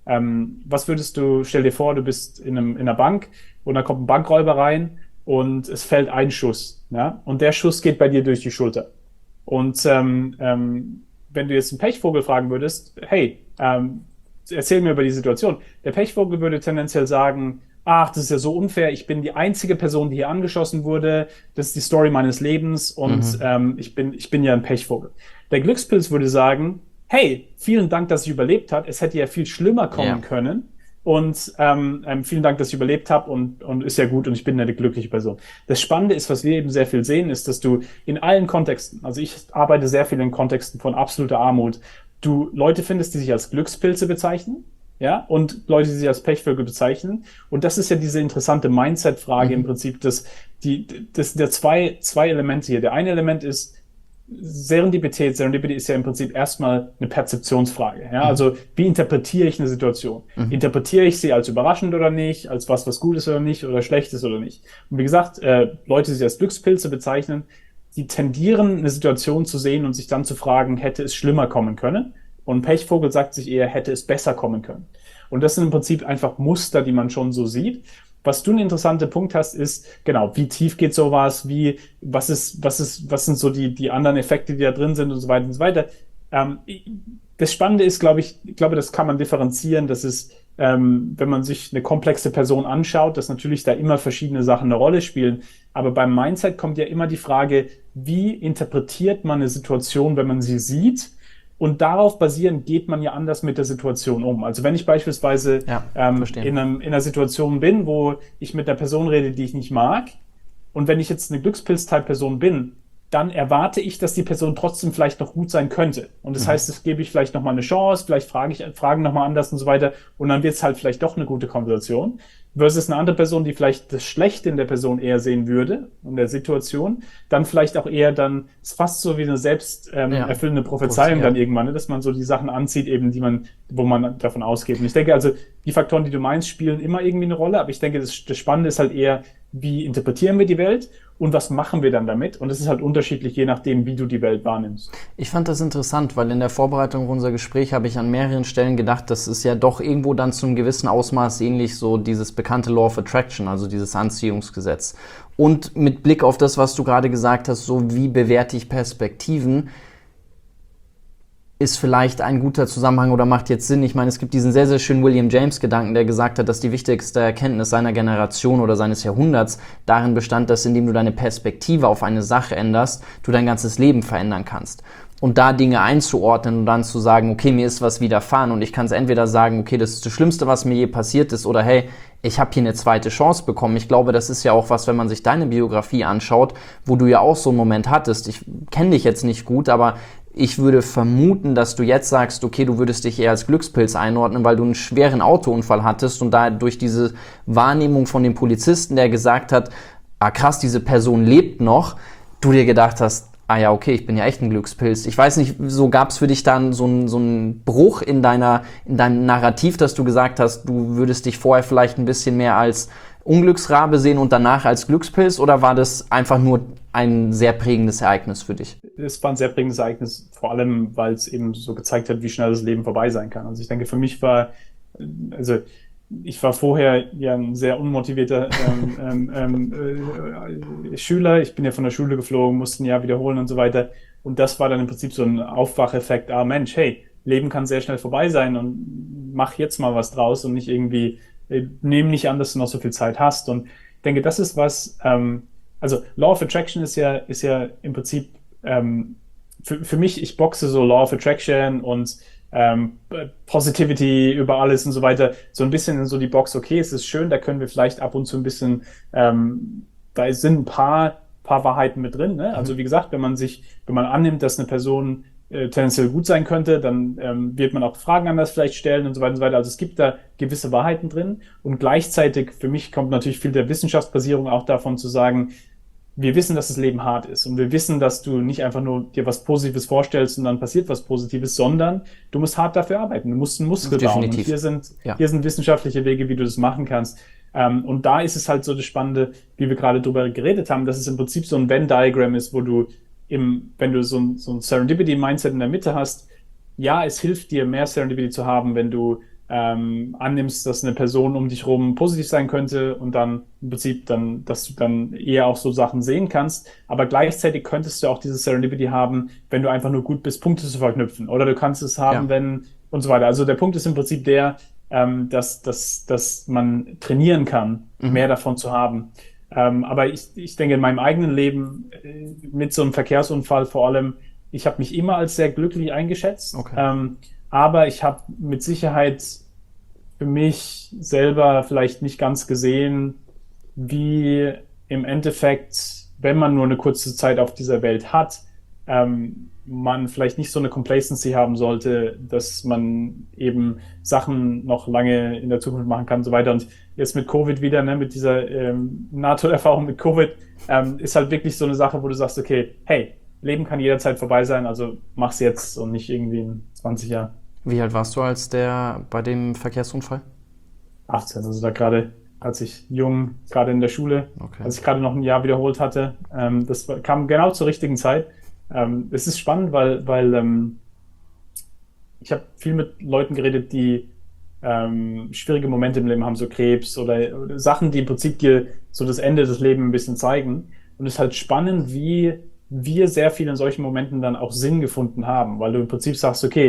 stell dir vor, du bist in einer Bank und da kommt ein Bankräuber rein und es fällt ein Schuss, ja, und der Schuss geht bei dir durch die Schulter. Und wenn du jetzt einen Pechvogel fragen würdest, hey, erzähl mir über die Situation. Der Pechvogel würde tendenziell sagen, ach, das ist ja so unfair, ich bin die einzige Person, die hier angeschossen wurde, das ist die Story meines Lebens und ich bin ja ein Pechvogel. Der Glückspilz würde sagen, hey, vielen Dank, dass ich überlebt habe, es hätte ja viel schlimmer kommen können und vielen Dank, dass ich überlebt habe und ist ja gut und ich bin eine glückliche Person. Das Spannende ist, was wir eben sehr viel sehen, ist, dass du in allen Kontexten, also ich arbeite sehr viel in Kontexten von absoluter Armut, du Leute findest, die sich als Glückspilze bezeichnen, ja, und Leute, die sich als Pechvögel bezeichnen. Und das ist ja diese interessante Mindset-Frage im Prinzip, das der zwei Elemente hier. Der eine Element ist Serendipität. Serendipität ist ja im Prinzip erstmal eine Perzeptionsfrage. Ja? Also wie interpretiere ich eine Situation? Interpretiere ich sie als überraschend oder nicht, als was gut ist oder nicht, oder schlecht ist oder nicht? Und wie gesagt, Leute, die sich als Glückspilze bezeichnen, die tendieren, eine Situation zu sehen und sich dann zu fragen, hätte es schlimmer kommen können? Und Pechvogel sagt sich eher, hätte es besser kommen können. Und das sind im Prinzip einfach Muster, die man schon so sieht. Was du einen interessanten Punkt hast, ist, genau, wie tief geht sowas, was sind so die anderen Effekte, die da drin sind und so weiter und so weiter. Das Spannende ist, glaube ich, das kann man differenzieren, dass es wenn man sich eine komplexe Person anschaut, dass natürlich da immer verschiedene Sachen eine Rolle spielen. Aber beim Mindset kommt ja immer die Frage, wie interpretiert man eine Situation, wenn man sie sieht? Und darauf basierend geht man ja anders mit der Situation um. Also wenn ich beispielsweise in einer Situation bin, wo ich mit einer Person rede, die ich nicht mag, und wenn ich jetzt eine Glückspilz-Type-Person bin, dann erwarte ich, dass die Person trotzdem vielleicht noch gut sein könnte. Und das heißt, das gebe ich vielleicht nochmal eine Chance, vielleicht Fragen nochmal anders und so weiter. Und dann wird es halt vielleicht doch eine gute Konversation. Versus eine andere Person, die vielleicht das Schlechte in der Person eher sehen würde, in der Situation, dann vielleicht auch eher dann, ist fast so wie eine selbst erfüllende Prophezeiung dann irgendwann, ne? Dass man so die Sachen anzieht, eben wo man davon ausgeht. Und ich denke also, die Faktoren, die du meinst, spielen immer irgendwie eine Rolle, aber ich denke, das Spannende ist halt eher, wie interpretieren wir die Welt und was machen wir dann damit? Und das ist halt unterschiedlich, je nachdem, wie du die Welt wahrnimmst. Ich fand das interessant, weil in der Vorbereitung auf unser Gespräch habe ich an mehreren Stellen gedacht, das ist ja doch irgendwo dann zu einem gewissen Ausmaß ähnlich so dieses bekannte Law of Attraction, also dieses Anziehungsgesetz. Und mit Blick auf das, was du gerade gesagt hast, so wie bewerte ich Perspektiven, ist vielleicht ein guter Zusammenhang oder macht jetzt Sinn. Ich meine, es gibt diesen sehr, sehr schönen William James-Gedanken, der gesagt hat, dass die wichtigste Erkenntnis seiner Generation oder seines Jahrhunderts darin bestand, dass indem du deine Perspektive auf eine Sache änderst, du dein ganzes Leben verändern kannst. Und da Dinge einzuordnen und dann zu sagen, okay, mir ist was widerfahren und ich kann es entweder sagen, okay, das ist das Schlimmste, was mir je passiert ist, oder hey, ich habe hier eine zweite Chance bekommen. Ich glaube, das ist ja auch was, wenn man sich deine Biografie anschaut, wo du ja auch so einen Moment hattest. Ich kenne dich jetzt nicht gut, aber ich würde vermuten, dass du jetzt sagst, okay, du würdest dich eher als Glückspilz einordnen, weil du einen schweren Autounfall hattest und da durch diese Wahrnehmung von dem Polizisten, der gesagt hat, ah krass, diese Person lebt noch, du dir gedacht hast, ah ja, okay, ich bin ja echt ein Glückspilz. Ich weiß nicht, so gab es für dich dann so einen Bruch in deinem Narrativ, dass du gesagt hast, du würdest dich vorher vielleicht ein bisschen mehr als Unglücksrabe sehen und danach als Glückspilz, oder war das einfach nur ein sehr prägendes Ereignis für dich? Es war ein sehr prägendes Ereignis, vor allem, weil es eben so gezeigt hat, wie schnell das Leben vorbei sein kann. Also ich denke, für mich ich war vorher ja ein sehr unmotivierter Schüler. Ich bin ja von der Schule geflogen, musste ein Jahr wiederholen und so weiter. Und das war dann im Prinzip so ein Aufwacheffekt. Ah Mensch, hey, Leben kann sehr schnell vorbei sein und mach jetzt mal was draus und nicht irgendwie, nehm nicht an, dass du noch so viel Zeit hast. Und ich denke, das ist was, also Law of Attraction ist ja im Prinzip, für mich, ich boxe so Law of Attraction und Positivity über alles und so weiter, so ein bisschen in so die Box, okay, es ist schön, da können wir vielleicht ab und zu ein bisschen, da sind ein paar Wahrheiten mit drin, ne? Also wie gesagt, wenn man annimmt, dass eine Person tendenziell gut sein könnte, dann wird man auch Fragen anders vielleicht stellen und so weiter und so weiter. Also es gibt da gewisse Wahrheiten drin und gleichzeitig, für mich kommt natürlich viel der Wissenschaftsbasierung auch davon zu sagen, wir wissen, dass das Leben hart ist und wir wissen, dass du nicht einfach nur dir was Positives vorstellst und dann passiert was Positives, sondern du musst hart dafür arbeiten. Du musst einen Muskel bauen. Und hier sind wissenschaftliche Wege, wie du das machen kannst. Und da ist es halt so das Spannende, wie wir gerade drüber geredet haben, dass es im Prinzip so ein Venn-Diagramm ist, wo du wenn du so ein Serendipity-Mindset in der Mitte hast, ja, es hilft dir, mehr Serendipity zu haben, wenn du annimmst, dass eine Person um dich rum positiv sein könnte und dann im Prinzip dass du dann eher auch so Sachen sehen kannst. Aber gleichzeitig könntest du auch diese Serendipity haben, wenn du einfach nur gut bist, Punkte zu verknüpfen. Oder du kannst es haben, wenn und so weiter. Also der Punkt ist im Prinzip dass man trainieren kann, mehr davon zu haben. Aber ich denke, in meinem eigenen Leben mit so einem Verkehrsunfall vor allem, ich habe mich immer als sehr glücklich eingeschätzt. Okay. Aber ich habe mit Sicherheit für mich selber vielleicht nicht ganz gesehen, wie im Endeffekt, wenn man nur eine kurze Zeit auf dieser Welt hat, man vielleicht nicht so eine Complacency haben sollte, dass man eben Sachen noch lange in der Zukunft machen kann und so weiter. Und jetzt mit Covid wieder, ne, mit dieser Nahtoderfahrung mit Covid, ist halt wirklich so eine Sache, wo du sagst, okay, hey, Leben kann jederzeit vorbei sein, also mach's jetzt und nicht irgendwie in 20 Jahren. Wie alt warst du bei dem Verkehrsunfall? 18, also als ich jung, gerade in der Schule, als ich gerade noch ein Jahr wiederholt hatte. Das kam genau zur richtigen Zeit. Es ist spannend, weil ich habe viel mit Leuten geredet, die schwierige Momente im Leben haben, so Krebs oder Sachen, die im Prinzip dir so das Ende des Lebens ein bisschen zeigen. Und es ist halt spannend, wie wir sehr viel in solchen Momenten dann auch Sinn gefunden haben, weil du im Prinzip sagst, okay,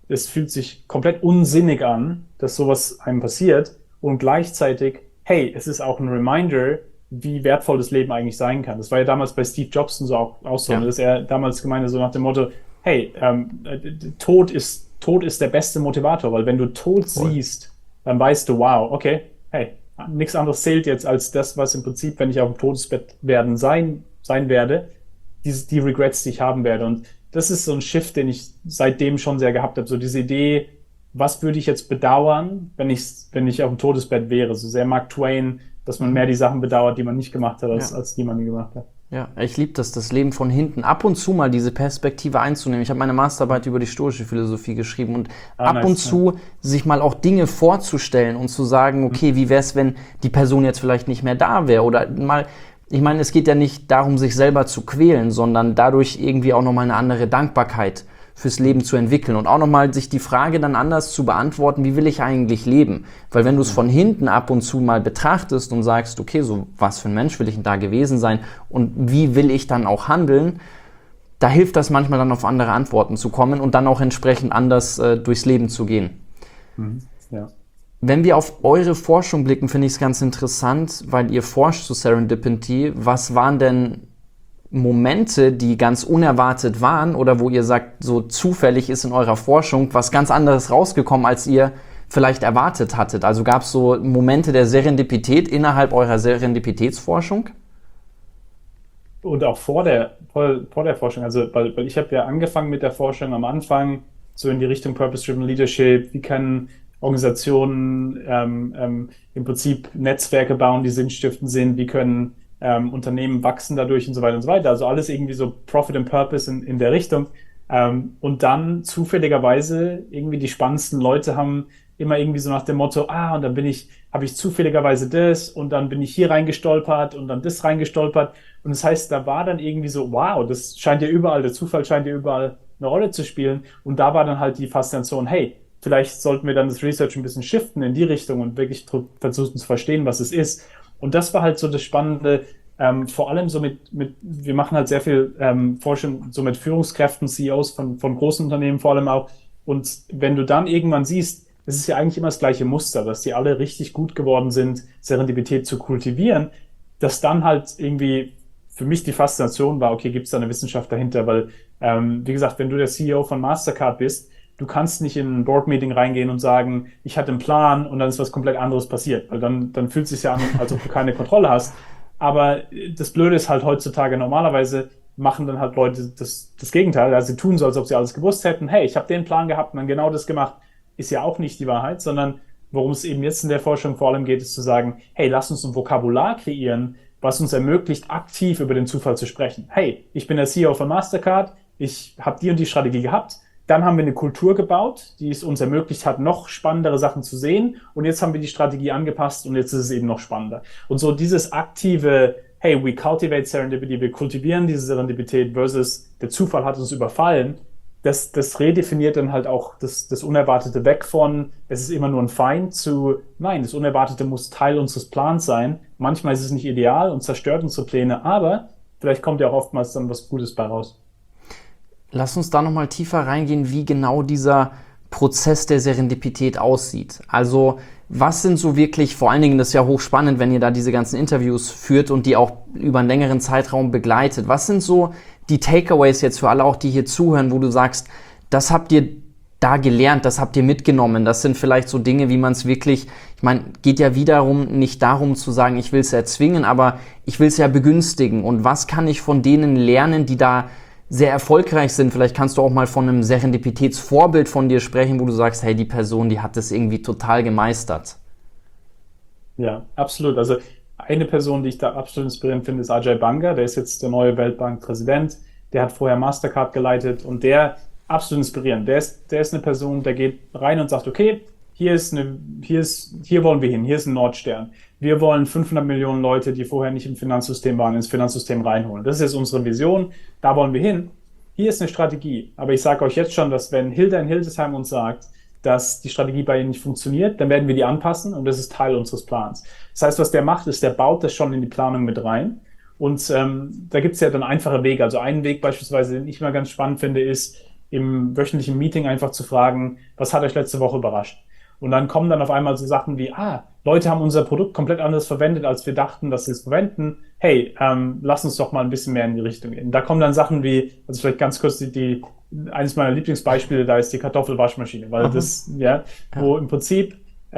es fühlt sich komplett unsinnig an, dass sowas einem passiert und gleichzeitig, hey, es ist auch ein Reminder, wie wertvoll das Leben eigentlich sein kann. Das war ja damals bei Steve Jobs und so auch so, Ja. dass er damals gemeint hat, so nach dem Motto, hey, Tod ist der beste Motivator, weil wenn du Tod Voll. siehst, dann weißt du, wow, okay, hey, nichts anderes zählt jetzt als das, was im Prinzip, wenn ich auf dem Todesbett sein werde, die Regrets, die ich haben werde. Und das ist so ein Shift, den ich seitdem schon sehr gehabt habe. So diese Idee, was würde ich jetzt bedauern, wenn ich auf dem Todesbett wäre? So sehr Mark Twain, dass man mehr die Sachen bedauert, die man nicht gemacht hat, Ja. als die man gemacht hat. Ja, ich liebe das Leben von hinten. Ab und zu mal diese Perspektive einzunehmen. Ich habe meine Masterarbeit über die stoische Philosophie geschrieben und ab Nice, und zu sich mal auch Dinge vorzustellen und zu sagen, okay, wie wäre es, wenn die Person jetzt vielleicht nicht mehr da wäre? Oder mal, ich meine, es geht ja nicht darum, sich selber zu quälen, sondern dadurch irgendwie auch nochmal eine andere Dankbarkeit fürs Leben zu entwickeln und auch nochmal sich die Frage dann anders zu beantworten, wie will ich eigentlich leben? Weil wenn du es von hinten ab und zu mal betrachtest und sagst, okay, so was für ein Mensch will ich denn da gewesen sein und wie will ich dann auch handeln, da hilft das manchmal dann auf andere Antworten zu kommen und dann auch entsprechend anders durchs Leben zu gehen. Ja. Wenn wir auf eure Forschung blicken, finde ich es ganz interessant, weil ihr forscht zu Serendipity. Was waren denn Momente, die ganz unerwartet waren oder wo ihr sagt, so zufällig ist in eurer Forschung was ganz anderes rausgekommen, als ihr vielleicht erwartet hattet? Also gab es so Momente der Serendipität innerhalb eurer Serendipitätsforschung? Und auch vor der Forschung, also weil ich habe ja angefangen mit der Forschung am Anfang, so in die Richtung Purpose-Driven Leadership, wie können Organisationen im Prinzip Netzwerke bauen, die sinnstiftend sind, wie können Unternehmen wachsen dadurch und so weiter und so weiter. Also alles irgendwie so Profit and Purpose in der Richtung. Und dann zufälligerweise irgendwie die spannendsten Leute haben immer irgendwie so nach dem Motto, und dann habe ich zufälligerweise das und dann bin ich hier reingestolpert und dann das reingestolpert. Und das heißt, da war dann irgendwie so, wow, das scheint ja überall, der Zufall scheint ja überall eine Rolle zu spielen. Und da war dann halt die Faszination, hey, vielleicht sollten wir dann das Research ein bisschen shiften in die Richtung und wirklich versuchen zu verstehen, was es ist. Und das war halt so das Spannende, vor allem so wir machen halt sehr viel Forschung so mit Führungskräften, CEOs von großen Unternehmen vor allem auch. Und wenn du dann irgendwann siehst, es ist ja eigentlich immer das gleiche Muster, dass die alle richtig gut geworden sind, Serendipität zu kultivieren, dass dann halt irgendwie für mich die Faszination war, okay, gibt es da eine Wissenschaft dahinter? Weil, wie gesagt, wenn du der CEO von Mastercard bist, du kannst nicht in ein Board-Meeting reingehen und sagen, ich hatte einen Plan und dann ist was komplett anderes passiert. Weil dann fühlt es sich ja an, als ob du keine Kontrolle hast. Aber das Blöde ist halt heutzutage, normalerweise machen dann halt Leute das Gegenteil. Also sie tun so, als ob sie alles gewusst hätten. Hey, ich habe den Plan gehabt und dann genau das gemacht. Ist ja auch nicht die Wahrheit, sondern worum es eben jetzt in der Forschung vor allem geht, ist zu sagen, hey, lass uns ein Vokabular kreieren, was uns ermöglicht, aktiv über den Zufall zu sprechen. Hey, ich bin der CEO von Mastercard, ich habe die und die Strategie gehabt. Dann haben wir eine Kultur gebaut, die es uns ermöglicht hat, noch spannendere Sachen zu sehen. Und jetzt haben wir die Strategie angepasst und jetzt ist es eben noch spannender. Und so dieses aktive, hey, we cultivate Serendipity, wir kultivieren diese Serendipität versus der Zufall hat uns überfallen, das redefiniert dann halt auch das Unerwartete weg von, es ist immer nur ein Feind zu, nein, das Unerwartete muss Teil unseres Plans sein. Manchmal ist es nicht ideal und zerstört unsere Pläne, aber vielleicht kommt ja auch oftmals dann was Gutes bei raus. Lass uns da nochmal tiefer reingehen, wie genau dieser Prozess der Serendipität aussieht. Also was sind so wirklich, vor allen Dingen, das ist ja hochspannend, wenn ihr da diese ganzen Interviews führt und die auch über einen längeren Zeitraum begleitet. Was sind so die Takeaways jetzt für alle auch, die hier zuhören, wo du sagst, das habt ihr da gelernt, das habt ihr mitgenommen, das sind vielleicht so Dinge, wie man es wirklich, ich meine, geht ja wiederum nicht darum zu sagen, ich will es erzwingen, aber ich will es ja begünstigen. Und was kann ich von denen lernen, die da sehr erfolgreich sind? Vielleicht kannst du auch mal von einem Serendipitätsvorbild von dir sprechen, wo du sagst, hey, die Person, die hat das irgendwie total gemeistert. Ja, absolut. Also eine Person, die ich da absolut inspirierend finde, ist Ajay Banga. Der ist jetzt der neue Weltbank-Präsident. Der hat vorher Mastercard geleitet und der absolut inspirierend. Der ist eine Person, der geht rein und sagt, okay, hier wollen wir hin, hier ist ein Nordstern. Wir wollen 500 Millionen Leute, die vorher nicht im Finanzsystem waren, ins Finanzsystem reinholen. Das ist jetzt unsere Vision, da wollen wir hin. Hier ist eine Strategie. Aber ich sage euch jetzt schon, dass wenn Hilda in Hildesheim uns sagt, dass die Strategie bei ihnen nicht funktioniert, dann werden wir die anpassen und das ist Teil unseres Plans. Das heißt, was der macht, ist, der baut das schon in die Planung mit rein. Und da gibt es ja dann einfache Wege. Also einen Weg beispielsweise, den ich mal ganz spannend finde, ist, im wöchentlichen Meeting einfach zu fragen, was hat euch letzte Woche überrascht? Und dann kommen dann auf einmal so Sachen wie, Leute haben unser Produkt komplett anders verwendet, als wir dachten, dass sie es verwenden. Hey, lass uns doch mal ein bisschen mehr in die Richtung gehen. Da kommen dann Sachen wie, also vielleicht ganz kurz eines meiner Lieblingsbeispiele, da ist die Kartoffelwaschmaschine, weil wo im Prinzip,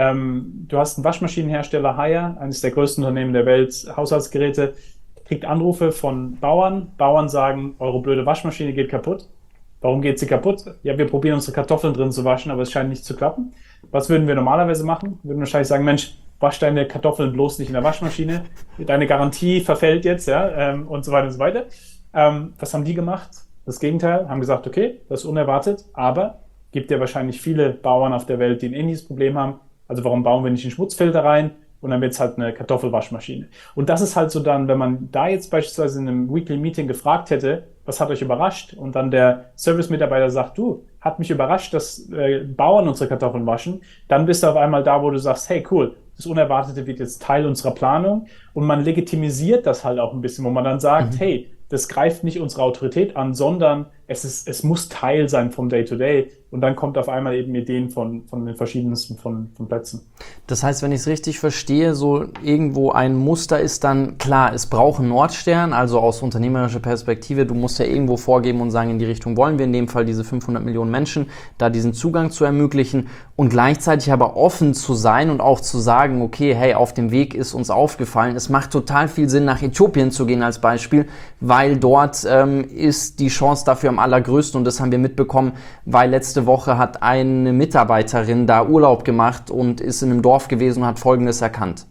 du hast einen Waschmaschinenhersteller, Haier, eines der größten Unternehmen der Welt, Haushaltsgeräte, kriegt Anrufe von Bauern. Bauern sagen, eure blöde Waschmaschine geht kaputt. Warum geht sie kaputt? Ja, wir probieren unsere Kartoffeln drin zu waschen, aber es scheint nicht zu klappen. Was würden wir normalerweise machen? Wir würden wahrscheinlich sagen, Mensch, wasch deine Kartoffeln bloß nicht in der Waschmaschine. Deine Garantie verfällt jetzt, und so weiter und so weiter. Was haben die gemacht? Das Gegenteil, haben gesagt, okay, das ist unerwartet, aber gibt ja wahrscheinlich viele Bauern auf der Welt, die ein ähnliches Problem haben. Also warum bauen wir nicht einen Schmutzfilter rein? Und dann wird es halt eine Kartoffelwaschmaschine. Und das ist halt so dann, wenn man da jetzt beispielsweise in einem Weekly Meeting gefragt hätte, was hat euch überrascht? Und dann der Service-Mitarbeiter sagt, du, hat mich überrascht, dass Bauern unsere Kartoffeln waschen. Dann bist du auf einmal da, wo du sagst, hey, cool, das Unerwartete wird jetzt Teil unserer Planung. Und man legitimisiert das halt auch ein bisschen, wo man dann sagt, hey, das greift nicht unsere Autorität an, sondern es muss Teil sein vom Day-to-Day. Und dann kommt auf einmal eben Ideen von den verschiedensten von Plätzen. Das heißt, wenn ich es richtig verstehe, so irgendwo ein Muster ist dann klar, es braucht einen Nordstern, also aus unternehmerischer Perspektive, du musst ja irgendwo vorgeben und sagen, in die Richtung wollen wir, in dem Fall diese 500 Millionen Menschen, da diesen Zugang zu ermöglichen und gleichzeitig aber offen zu sein und auch zu sagen, okay, hey, auf dem Weg ist uns aufgefallen, es macht total viel Sinn, nach Äthiopien zu gehen als Beispiel, weil dort ist die Chance dafür am allergrößten und das haben wir mitbekommen, weil letzte Woche hat eine Mitarbeiterin da Urlaub gemacht und ist in einem Dorf gewesen und hat Folgendes erkannt.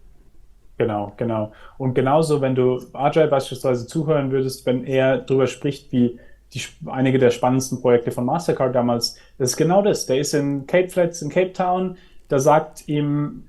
Genau. Und genauso, wenn du Ajay beispielsweise zuhören würdest, wenn er darüber spricht, wie einige der spannendsten Projekte von Mastercard damals, das ist genau das. Der ist in Cape Flats in Cape Town, da sagt ihm,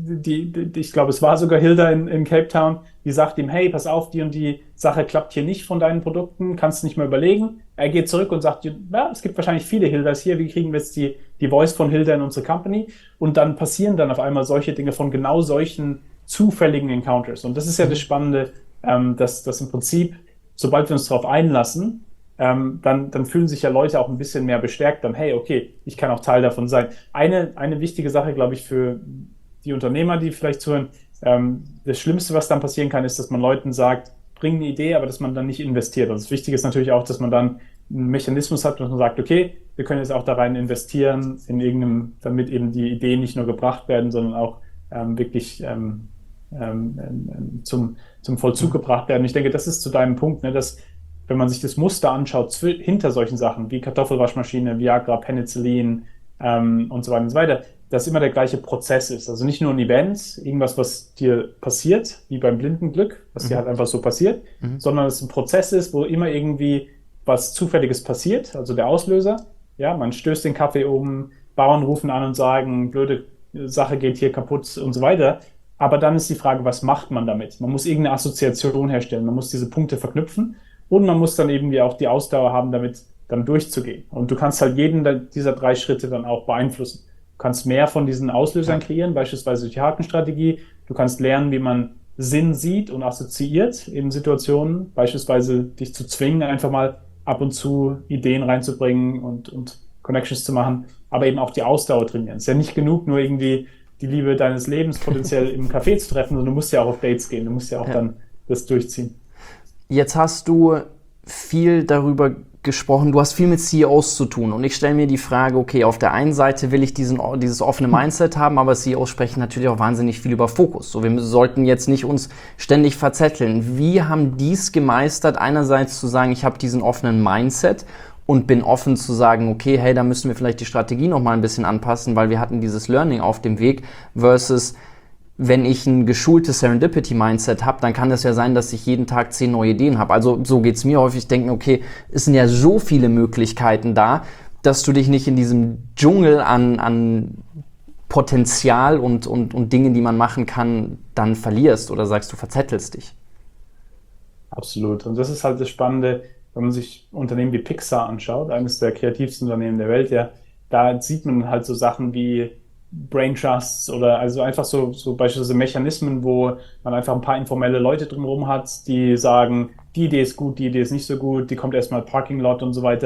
ich glaube, es war sogar Hilda in Cape Town, die sagt ihm, hey, pass auf, die und die Sache klappt hier nicht von deinen Produkten, kannst du nicht mehr überlegen. Er geht zurück und sagt, ja, es gibt wahrscheinlich viele Hildas hier, wie kriegen wir jetzt die Voice von Hilda in unsere Company? Und dann passieren dann auf einmal solche Dinge von genau solchen zufälligen Encounters. Und das ist ja das Spannende, dass im Prinzip, sobald wir uns darauf einlassen, dann fühlen sich ja Leute auch ein bisschen mehr bestärkt, dann, hey, okay, ich kann auch Teil davon sein. Eine wichtige Sache, glaube ich, für die Unternehmer, die vielleicht zuhören, das Schlimmste, was dann passieren kann, ist, dass man Leuten sagt, bring eine Idee, aber dass man dann nicht investiert. Also das Wichtige ist natürlich auch, dass man dann einen Mechanismus hat, dass man sagt, okay, wir können jetzt auch da rein investieren, damit eben die Ideen nicht nur gebracht werden, sondern auch wirklich zum Vollzug gebracht werden. Ich denke, das ist zu deinem Punkt, ne, dass wenn man sich das Muster anschaut hinter solchen Sachen wie Kartoffelwaschmaschine, Viagra, Penicillin und so weiter und so weiter, dass immer der gleiche Prozess ist. Also nicht nur ein Event, irgendwas, was dir passiert, wie beim Blindenglück, was dir halt einfach so passiert, sondern es ein Prozess ist, wo immer irgendwie was Zufälliges passiert, also der Auslöser. Ja, man stößt den Kaffee um, Bauern rufen an und sagen, blöde Sache geht hier kaputt und so weiter. Aber dann ist die Frage, was macht man damit? Man muss irgendeine Assoziation herstellen, man muss diese Punkte verknüpfen. Und man muss dann eben auch die Ausdauer haben, damit dann durchzugehen. Und du kannst halt jeden dieser 3 Schritte dann auch beeinflussen. Du kannst mehr von diesen Auslösern kreieren, beispielsweise durch die Hakenstrategie. Du kannst lernen, wie man Sinn sieht und assoziiert in Situationen, beispielsweise dich zu zwingen, einfach mal ab und zu Ideen reinzubringen und Connections zu machen, aber eben auch die Ausdauer trainieren. Es ist ja nicht genug, nur irgendwie die Liebe deines Lebens potenziell im Café zu treffen, sondern du musst ja auch auf Dates gehen. Du musst ja auch dann das durchziehen. Jetzt hast du viel darüber gesprochen, du hast viel mit CEOs zu tun und ich stelle mir die Frage, okay, auf der einen Seite will ich dieses offene Mindset haben, aber CEOs sprechen natürlich auch wahnsinnig viel über Fokus. So, wir sollten jetzt nicht uns ständig verzetteln. Wie haben die es gemeistert, einerseits zu sagen, ich habe diesen offenen Mindset und bin offen zu sagen, okay, hey, da müssen wir vielleicht die Strategie noch mal ein bisschen anpassen, weil wir hatten dieses Learning auf dem Weg, versus wenn ich ein geschultes Serendipity-Mindset habe, dann kann es ja sein, dass ich jeden Tag 10 neue Ideen habe. Also so geht's mir häufig. Ich denke, okay, es sind ja so viele Möglichkeiten da, dass du dich nicht in diesem Dschungel an Potenzial und Dingen, die man machen kann, dann verlierst oder sagst, du verzettelst dich. Absolut. Und das ist halt das Spannende, wenn man sich Unternehmen wie Pixar anschaut, eines der kreativsten Unternehmen der Welt, ja, da sieht man halt so Sachen wie Brain Trusts oder also einfach so beispielsweise Mechanismen, wo man einfach ein paar informelle Leute drumherum hat, die sagen, die Idee ist gut, die Idee ist nicht so gut, die kommt erstmal Parking Lot und so weiter.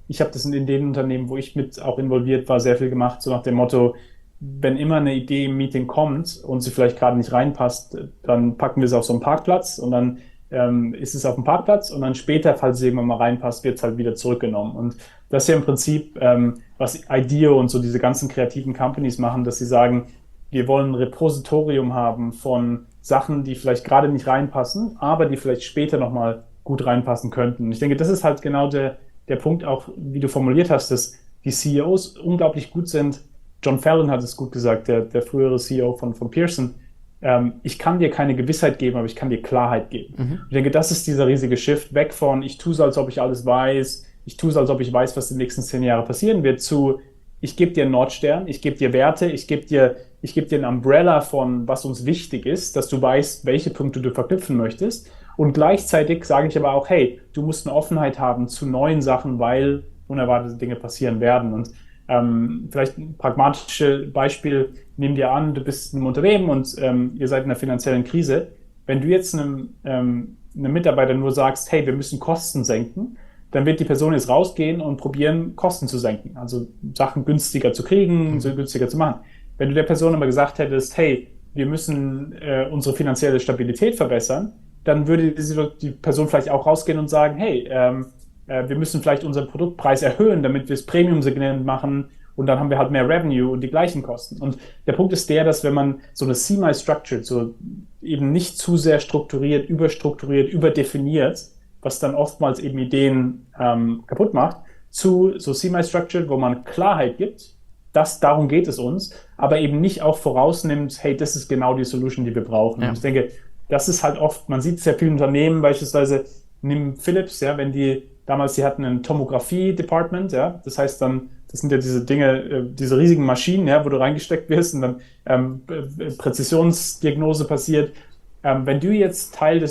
ich habe das in den Unternehmen, wo ich mit auch involviert war, sehr viel gemacht, so nach dem Motto, wenn immer eine Idee im Meeting kommt und sie vielleicht gerade nicht reinpasst, dann packen wir sie auf so einen Parkplatz und dann ist es auf dem Parkplatz und dann später, falls es irgendwann mal reinpasst, wird es halt wieder zurückgenommen. Und das ist ja im Prinzip, was IDEO und so diese ganzen kreativen Companies machen, dass sie sagen, wir wollen ein Repositorium haben von Sachen, die vielleicht gerade nicht reinpassen, aber die vielleicht später nochmal gut reinpassen könnten. Und ich denke, das ist halt genau der Punkt auch, wie du formuliert hast, dass die CEOs unglaublich gut sind. John Fallon hat es gut gesagt, der frühere CEO von Pearson. Ich kann dir keine Gewissheit geben, aber ich kann dir Klarheit geben. Mhm. Ich denke, das ist dieser riesige Shift weg von, ich tue es, als ob ich alles weiß, ich tue es, als ob ich weiß, was die nächsten 10 Jahre passieren wird, zu, ich gebe dir einen Nordstern, ich gebe dir Werte, ich gebe dir einen Umbrella von, was uns wichtig ist, dass du weißt, welche Punkte du verknüpfen möchtest. Und gleichzeitig sage ich aber auch, hey, du musst eine Offenheit haben zu neuen Sachen, weil unerwartete Dinge passieren werden. Und vielleicht ein pragmatisches Beispiel, nimm dir an, du bist in einem Unternehmen und ihr seid in einer finanziellen Krise. Wenn du jetzt einem Mitarbeiter nur sagst, hey, wir müssen Kosten senken, dann wird die Person jetzt rausgehen und probieren, Kosten zu senken. Also Sachen günstiger zu kriegen, so günstiger zu machen. Wenn du der Person aber gesagt hättest, hey, wir müssen unsere finanzielle Stabilität verbessern, dann würde die Person vielleicht auch rausgehen und sagen, hey, wir müssen vielleicht unseren Produktpreis erhöhen, damit wir es Premium-Segment machen und dann haben wir halt mehr Revenue und die gleichen Kosten. Und der Punkt ist der, dass wenn man so eine semi-structured, so eben nicht zu sehr strukturiert, überstrukturiert, überdefiniert, was dann oftmals eben Ideen kaputt macht, zu so semi-structured, wo man Klarheit gibt, darum geht es uns, aber eben nicht auch vorausnimmt, hey, das ist genau die Solution, die wir brauchen. Ja. Und ich denke, das ist halt oft, man sieht sehr viele Unternehmen, beispielsweise nimm Philips, ja, wenn die hatten ein Tomographie-Department, ja, das heißt dann, das sind ja diese Dinge, diese riesigen Maschinen, ja, wo du reingesteckt wirst und dann Präzisionsdiagnose passiert. Wenn du jetzt Teil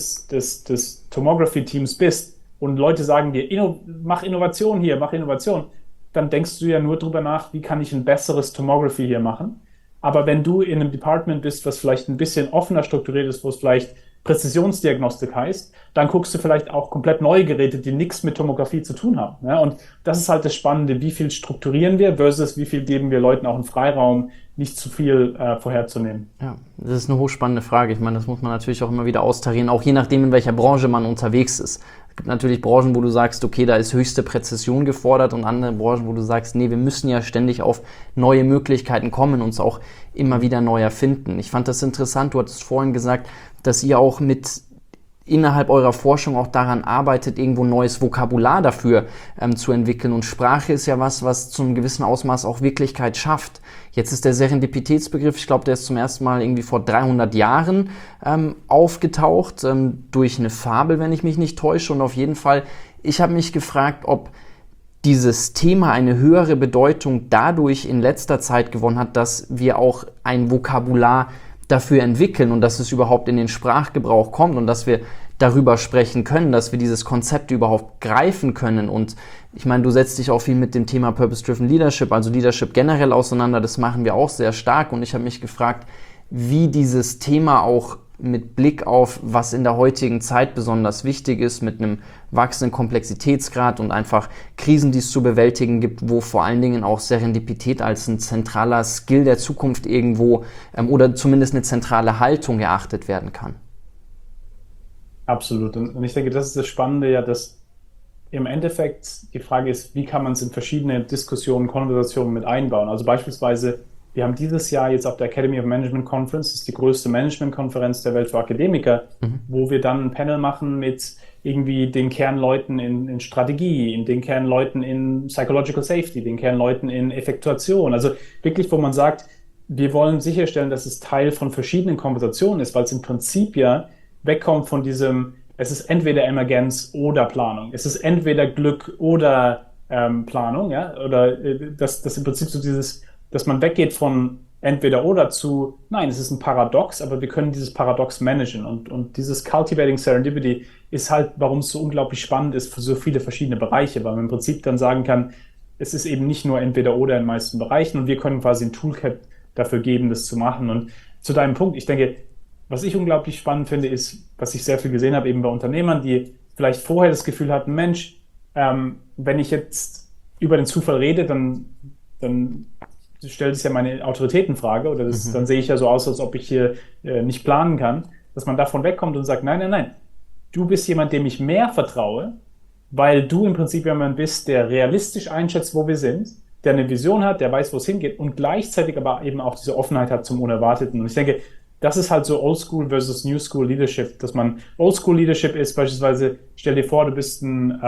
des Tomography-Teams bist und Leute sagen dir, mach Innovation hier, mach Innovation, dann denkst du ja nur drüber nach, wie kann ich ein besseres Tomography hier machen. Aber wenn du in einem Department bist, was vielleicht ein bisschen offener strukturiert ist, wo es vielleicht Präzisionsdiagnostik heißt, dann guckst du vielleicht auch komplett neue Geräte, die nichts mit Tomographie zu tun haben. Ja? Und das ist halt das Spannende, wie viel strukturieren wir versus wie viel geben wir Leuten auch einen Freiraum, nicht zu viel vorherzunehmen. Ja, das ist eine hochspannende Frage. Ich meine, das muss man natürlich auch immer wieder austarieren, auch je nachdem, in welcher Branche man unterwegs ist. Es gibt natürlich Branchen, wo du sagst, okay, da ist höchste Präzision gefordert und andere Branchen, wo du sagst, nee, wir müssen ja ständig auf neue Möglichkeiten kommen und uns auch immer wieder neu erfinden. Ich fand das interessant, du hattest vorhin gesagt, dass ihr auch innerhalb eurer Forschung auch daran arbeitet, irgendwo neues Vokabular dafür zu entwickeln. Und Sprache ist ja was zu einem gewissen Ausmaß auch Wirklichkeit schafft. Jetzt ist der Serendipitätsbegriff, ich glaube, der ist zum ersten Mal irgendwie vor 300 Jahren aufgetaucht, durch eine Fabel, wenn ich mich nicht täusche. Und auf jeden Fall, ich habe mich gefragt, ob dieses Thema eine höhere Bedeutung dadurch in letzter Zeit gewonnen hat, dass wir auch ein Vokabular dafür entwickeln und dass es überhaupt in den Sprachgebrauch kommt und dass wir darüber sprechen können, dass wir dieses Konzept überhaupt greifen können. Und ich meine, du setzt dich auch viel mit dem Thema Purpose-Driven Leadership, also Leadership generell auseinander, das machen wir auch sehr stark. Und ich habe mich gefragt, wie dieses Thema auch mit Blick auf, was in der heutigen Zeit besonders wichtig ist, mit einem wachsenden Komplexitätsgrad und einfach Krisen, die es zu bewältigen gibt, wo vor allen Dingen auch Serendipität als ein zentraler Skill der Zukunft irgendwo oder zumindest eine zentrale Haltung erachtet werden kann. Absolut. Und ich denke, das ist das Spannende ja, dass im Endeffekt die Frage ist, wie kann man es in verschiedene Diskussionen, Konversationen mit einbauen? Also beispielsweise, wir haben dieses Jahr jetzt auf der Academy of Management Conference, das ist die größte Management-Konferenz der Welt für Akademiker, wo wir dann ein Panel machen mit irgendwie den Kernleuten in Strategie, in den Kernleuten in Psychological Safety, den Kernleuten in Effektuation. Also wirklich, wo man sagt, wir wollen sicherstellen, dass es Teil von verschiedenen Konversationen ist, weil es im Prinzip ja wegkommt von diesem, es ist entweder Emergenz oder Planung. Es ist entweder Glück oder Planung, ja, oder das im Prinzip so dieses, dass man weggeht von entweder oder zu, nein, es ist ein Paradox, aber wir können dieses Paradox managen. Und dieses Cultivating Serendipity ist halt, warum es so unglaublich spannend ist für so viele verschiedene Bereiche, weil man im Prinzip dann sagen kann, es ist eben nicht nur entweder oder in den meisten Bereichen und wir können quasi ein Toolkit dafür geben, das zu machen. Und zu deinem Punkt, ich denke, was ich unglaublich spannend finde, ist, was ich sehr viel gesehen habe, eben bei Unternehmern, die vielleicht vorher das Gefühl hatten, Mensch, wenn ich jetzt über den Zufall rede, dann stellt es ja meine Autorität in Frage oder dann sehe ich ja so aus, als ob ich hier nicht planen kann, dass man davon wegkommt und sagt, nein, nein, nein, du bist jemand, dem ich mehr vertraue, weil du im Prinzip jemand bist, der realistisch einschätzt, wo wir sind, der eine Vision hat, der weiß, wo es hingeht und gleichzeitig aber eben auch diese Offenheit hat zum Unerwarteten. Und ich denke, das ist halt so Oldschool versus New School Leadership, dass man Oldschool Leadership ist, beispielsweise, stell dir vor, du bist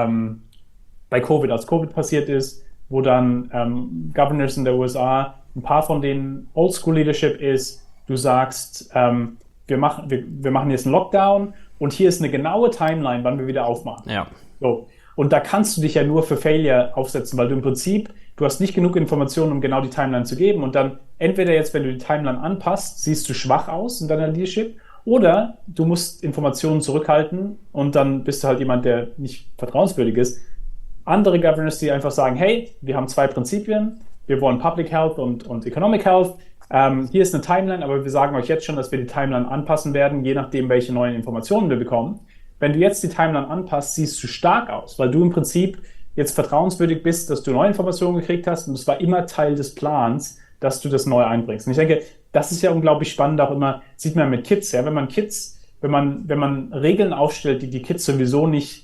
bei Covid, als Covid passiert ist, wo dann Governors in der USA, ein paar von denen Oldschool Leadership ist, du sagst, wir machen jetzt einen Lockdown und hier ist eine genaue Timeline, wann wir wieder aufmachen. Ja. So. Und da kannst du dich ja nur für Failure aufsetzen, weil du im Prinzip, du hast nicht genug Informationen, um genau die Timeline zu geben. Und dann entweder jetzt, wenn du die Timeline anpasst, siehst du schwach aus in deiner Leadership, oder du musst Informationen zurückhalten und dann bist du halt jemand, der nicht vertrauenswürdig ist. Andere Governors, die einfach sagen, hey, wir haben 2 Prinzipien, wir wollen Public Health und Economic Health. Hier ist eine Timeline, aber wir sagen euch jetzt schon, dass wir die Timeline anpassen werden, je nachdem, welche neuen Informationen wir bekommen. Wenn du jetzt die Timeline anpasst, siehst du stark aus, weil du im Prinzip jetzt vertrauenswürdig bist, dass du neue Informationen gekriegt hast und es war immer Teil des Plans, dass du das neu einbringst. Und ich denke, das ist ja unglaublich spannend, auch immer, sieht man mit Kids, ja, wenn man Regeln aufstellt, die Kids sowieso nicht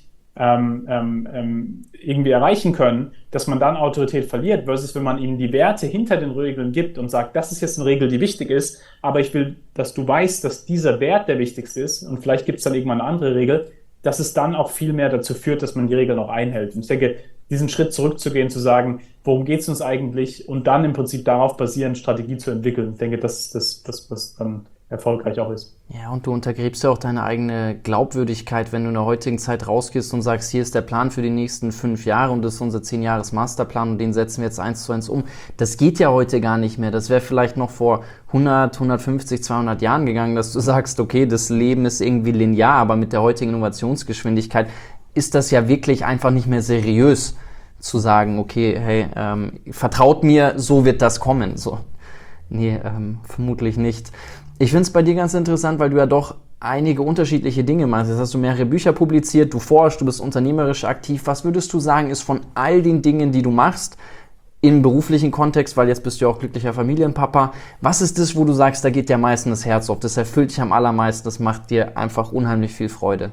irgendwie erreichen können, dass man dann Autorität verliert, versus wenn man ihnen die Werte hinter den Regeln gibt und sagt, das ist jetzt eine Regel, die wichtig ist, aber ich will, dass du weißt, dass dieser Wert der wichtigste ist und vielleicht gibt es dann irgendwann eine andere Regel, dass es dann auch viel mehr dazu führt, dass man die Regeln auch einhält. Und ich denke, diesen Schritt zurückzugehen, zu sagen, worum geht es uns eigentlich und dann im Prinzip darauf basierend Strategie zu entwickeln. Ich denke, das ist das, was dann erfolgreich auch ist. Ja, und du untergräbst ja auch deine eigene Glaubwürdigkeit, wenn du in der heutigen Zeit rausgehst und sagst, hier ist der Plan für die nächsten 5 Jahre und das ist unser 10-Jahres-Masterplan und den setzen wir jetzt 1:1 um. Das geht ja heute gar nicht mehr. Das wäre vielleicht noch vor 100, 150, 200 Jahren gegangen, dass du sagst, okay, das Leben ist irgendwie linear, aber mit der heutigen Innovationsgeschwindigkeit ist das ja wirklich einfach nicht mehr seriös zu sagen, okay, hey, vertraut mir, so wird das kommen. So. Nee, vermutlich nicht. Ich finde es bei dir ganz interessant, weil du ja doch einige unterschiedliche Dinge machst. Jetzt hast du mehrere Bücher publiziert, du forschst, du bist unternehmerisch aktiv. Was würdest du sagen, ist von all den Dingen, die du machst, im beruflichen Kontext, weil jetzt bist du ja auch glücklicher Familienpapa, was ist das, wo du sagst, da geht dir am meisten das Herz auf, das erfüllt dich am allermeisten, das macht dir einfach unheimlich viel Freude?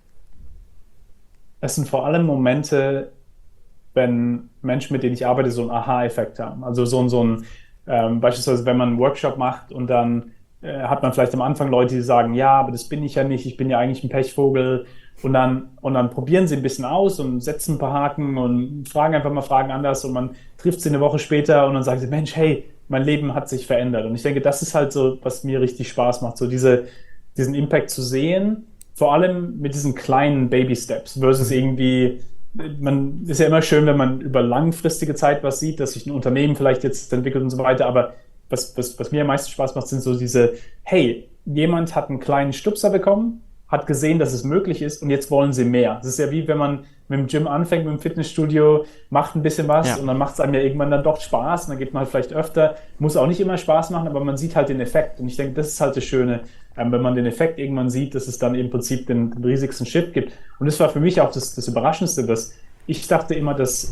Es sind vor allem Momente, wenn Menschen, mit denen ich arbeite, so einen Aha-Effekt haben. Also so ein beispielsweise, wenn man einen Workshop macht und dann hat man vielleicht am Anfang Leute, die sagen, ja, aber das bin ich ja nicht, ich bin ja eigentlich ein Pechvogel. Und dann probieren sie ein bisschen aus und setzen ein paar Haken und fragen einfach mal Fragen anders und man trifft sie eine Woche später und dann sagen sie, Mensch, hey, mein Leben hat sich verändert. Und ich denke, das ist halt so, was mir richtig Spaß macht, so diesen Impact zu sehen, vor allem mit diesen kleinen Baby-Steps versus irgendwie, man ist ja immer schön, wenn man über langfristige Zeit was sieht, dass sich ein Unternehmen vielleicht jetzt entwickelt und so weiter, aber was mir am meisten Spaß macht, sind so diese, hey, jemand hat einen kleinen Stupser bekommen, hat gesehen, dass es möglich ist und jetzt wollen sie mehr. Das ist ja wie, wenn man mit dem Gym anfängt, mit dem Fitnessstudio, macht ein bisschen was und dann macht es einem ja irgendwann dann doch Spaß und dann geht man halt vielleicht öfter. Muss auch nicht immer Spaß machen, aber man sieht halt den Effekt. Und ich denke, das ist halt das Schöne, wenn man den Effekt irgendwann sieht, dass es dann im Prinzip den riesigsten Shift gibt. Und das war für mich auch das Überraschendste, dass ich dachte immer, dass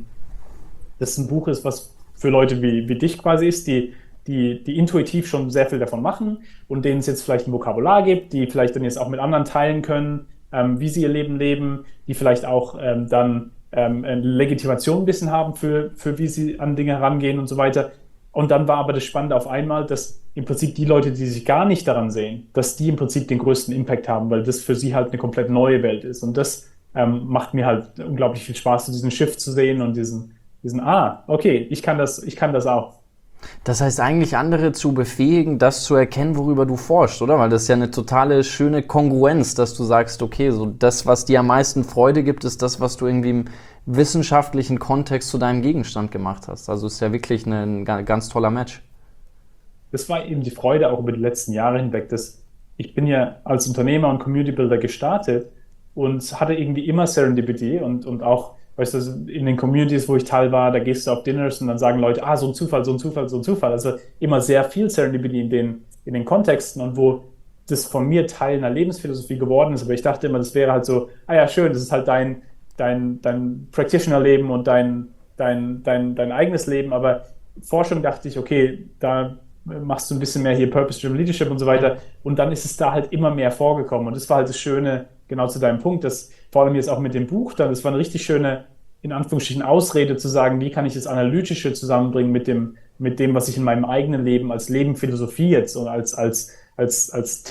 das ein Buch ist, was für Leute wie dich quasi ist, die intuitiv schon sehr viel davon machen und denen es jetzt vielleicht ein Vokabular gibt, die vielleicht dann jetzt auch mit anderen teilen können, wie sie ihr Leben leben, die vielleicht auch dann eine Legitimation ein bisschen haben für wie sie an Dinge herangehen und so weiter. Und dann war aber das Spannende auf einmal, dass im Prinzip die Leute, die sich gar nicht daran sehen, dass die im Prinzip den größten Impact haben, weil das für sie halt eine komplett neue Welt ist. Und das macht mir halt unglaublich viel Spaß, diesen Shift zu sehen und diesen okay, ich kann das auch. Das heißt eigentlich andere zu befähigen, das zu erkennen, worüber du forschst, oder? Weil das ist ja eine totale schöne Kongruenz, dass du sagst, okay, so das, was dir am meisten Freude gibt, ist das, was du irgendwie im wissenschaftlichen Kontext zu deinem Gegenstand gemacht hast. Also ist ja wirklich ein ganz toller Match. Das war eben die Freude auch über die letzten Jahre hinweg, dass ich bin ja als Unternehmer und Community Builder gestartet und hatte irgendwie immer Serendipity und auch, weißt du, in den Communities, wo ich Teil war, da gehst du auf Dinners und dann sagen Leute, so ein Zufall, so ein Zufall, so ein Zufall. Also immer sehr viel Serendipity in den Kontexten und wo das von mir Teil einer Lebensphilosophie geworden ist. Aber ich dachte immer, das wäre halt so, ja schön, das ist halt dein Practitioner-Leben und dein dein eigenes Leben, aber Forschung dachte ich, okay, da machst du ein bisschen mehr hier Purpose-Driven Leadership und so weiter. Und dann ist es da halt immer mehr vorgekommen. Und das war halt das Schöne, genau zu deinem Punkt, dass vor allem jetzt auch mit dem Buch, dann, das war eine richtig schöne, in Anführungsstrichen, Ausrede zu sagen, wie kann ich das Analytische zusammenbringen mit dem, was ich in meinem eigenen Leben als Lebenphilosophie jetzt und als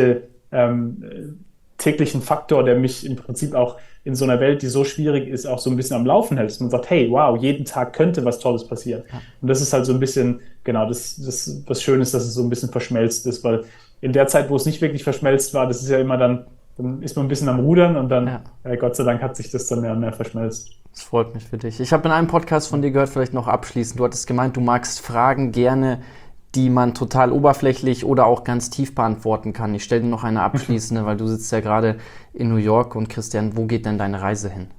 täglichen Faktor, der mich im Prinzip auch in so einer Welt, die so schwierig ist, auch so ein bisschen am Laufen hält. Dass man sagt, hey, wow, jeden Tag könnte was Tolles passieren. Ja. Und das ist halt so ein bisschen, genau, das was schön ist, dass es so ein bisschen verschmelzt ist, weil in der Zeit, wo es nicht wirklich verschmelzt war, das ist ja immer dann ist man ein bisschen am Rudern und dann, Gott sei Dank, hat sich das dann mehr und mehr verschmelzt. Das freut mich für dich. Ich habe in einem Podcast von dir gehört, vielleicht noch abschließend, du hattest gemeint, du magst Fragen gerne, die man total oberflächlich oder auch ganz tief beantworten kann. Ich stelle dir noch eine abschließende, weil du sitzt ja gerade in New York und Christian, wo geht denn deine Reise hin?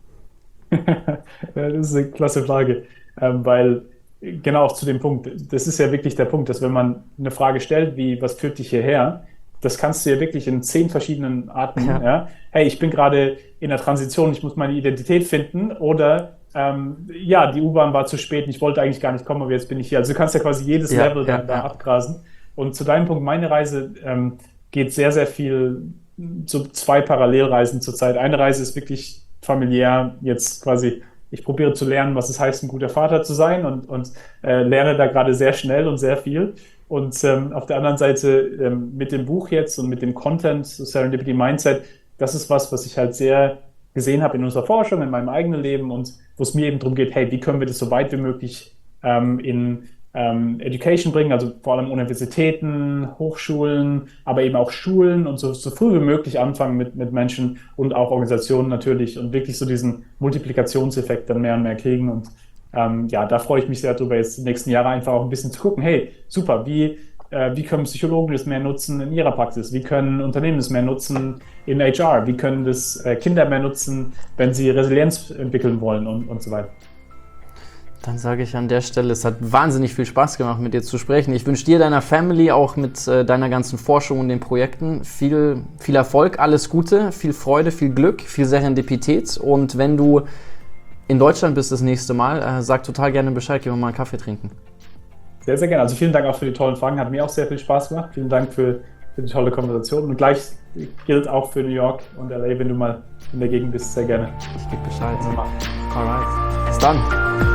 Das ist eine klasse Frage, weil genau auch zu dem Punkt, das ist ja wirklich der Punkt, dass wenn man eine Frage stellt, wie, was führt dich hierher, das kannst du ja wirklich in 10 verschiedenen Arten, ja. Hey, ich bin gerade in der Transition, ich muss meine Identität finden da die U-Bahn war zu spät und ich wollte eigentlich gar nicht kommen, aber jetzt bin ich hier. Also du kannst ja quasi jedes Level da abgrasen. Und zu deinem Punkt, meine Reise geht sehr, sehr viel, so 2 Parallelreisen zurzeit. Eine Reise ist wirklich familiär, jetzt quasi, ich probiere zu lernen, was es heißt, ein guter Vater zu sein und lerne da gerade sehr schnell und sehr viel. Und auf der anderen Seite mit dem Buch jetzt und mit dem Content, so Serendipity Mindset, das ist was ich halt sehr gesehen habe in unserer Forschung, in meinem eigenen Leben und wo es mir eben darum geht, hey, wie können wir das so weit wie möglich in Education bringen, also vor allem Universitäten, Hochschulen, aber eben auch Schulen und so früh wie möglich anfangen mit Menschen und auch Organisationen natürlich und wirklich so diesen Multiplikationseffekt dann mehr und mehr kriegen und da freue ich mich sehr drüber, jetzt die nächsten Jahre einfach auch ein bisschen zu gucken, hey, super, wie können Psychologen das mehr nutzen in ihrer Praxis? Wie können Unternehmen das mehr nutzen in HR? Wie können das Kinder mehr nutzen, wenn sie Resilienz entwickeln wollen und so weiter? Dann sage ich an der Stelle, es hat wahnsinnig viel Spaß gemacht, mit dir zu sprechen. Ich wünsche dir, deiner Family, auch mit deiner ganzen Forschung und den Projekten viel Erfolg, alles Gute, viel Freude, viel Glück, viel Serendipität. Und wenn du in Deutschland bist das nächste Mal, sag total gerne Bescheid, gehen wir mal einen Kaffee trinken. Sehr, sehr gerne. Also vielen Dank auch für die tollen Fragen. Hat mir auch sehr viel Spaß gemacht. Vielen Dank für die tolle Konversation. Und gleich gilt auch für New York und LA, wenn du mal in der Gegend bist, sehr gerne. Ich gebe Bescheid. Alright. Bis dann.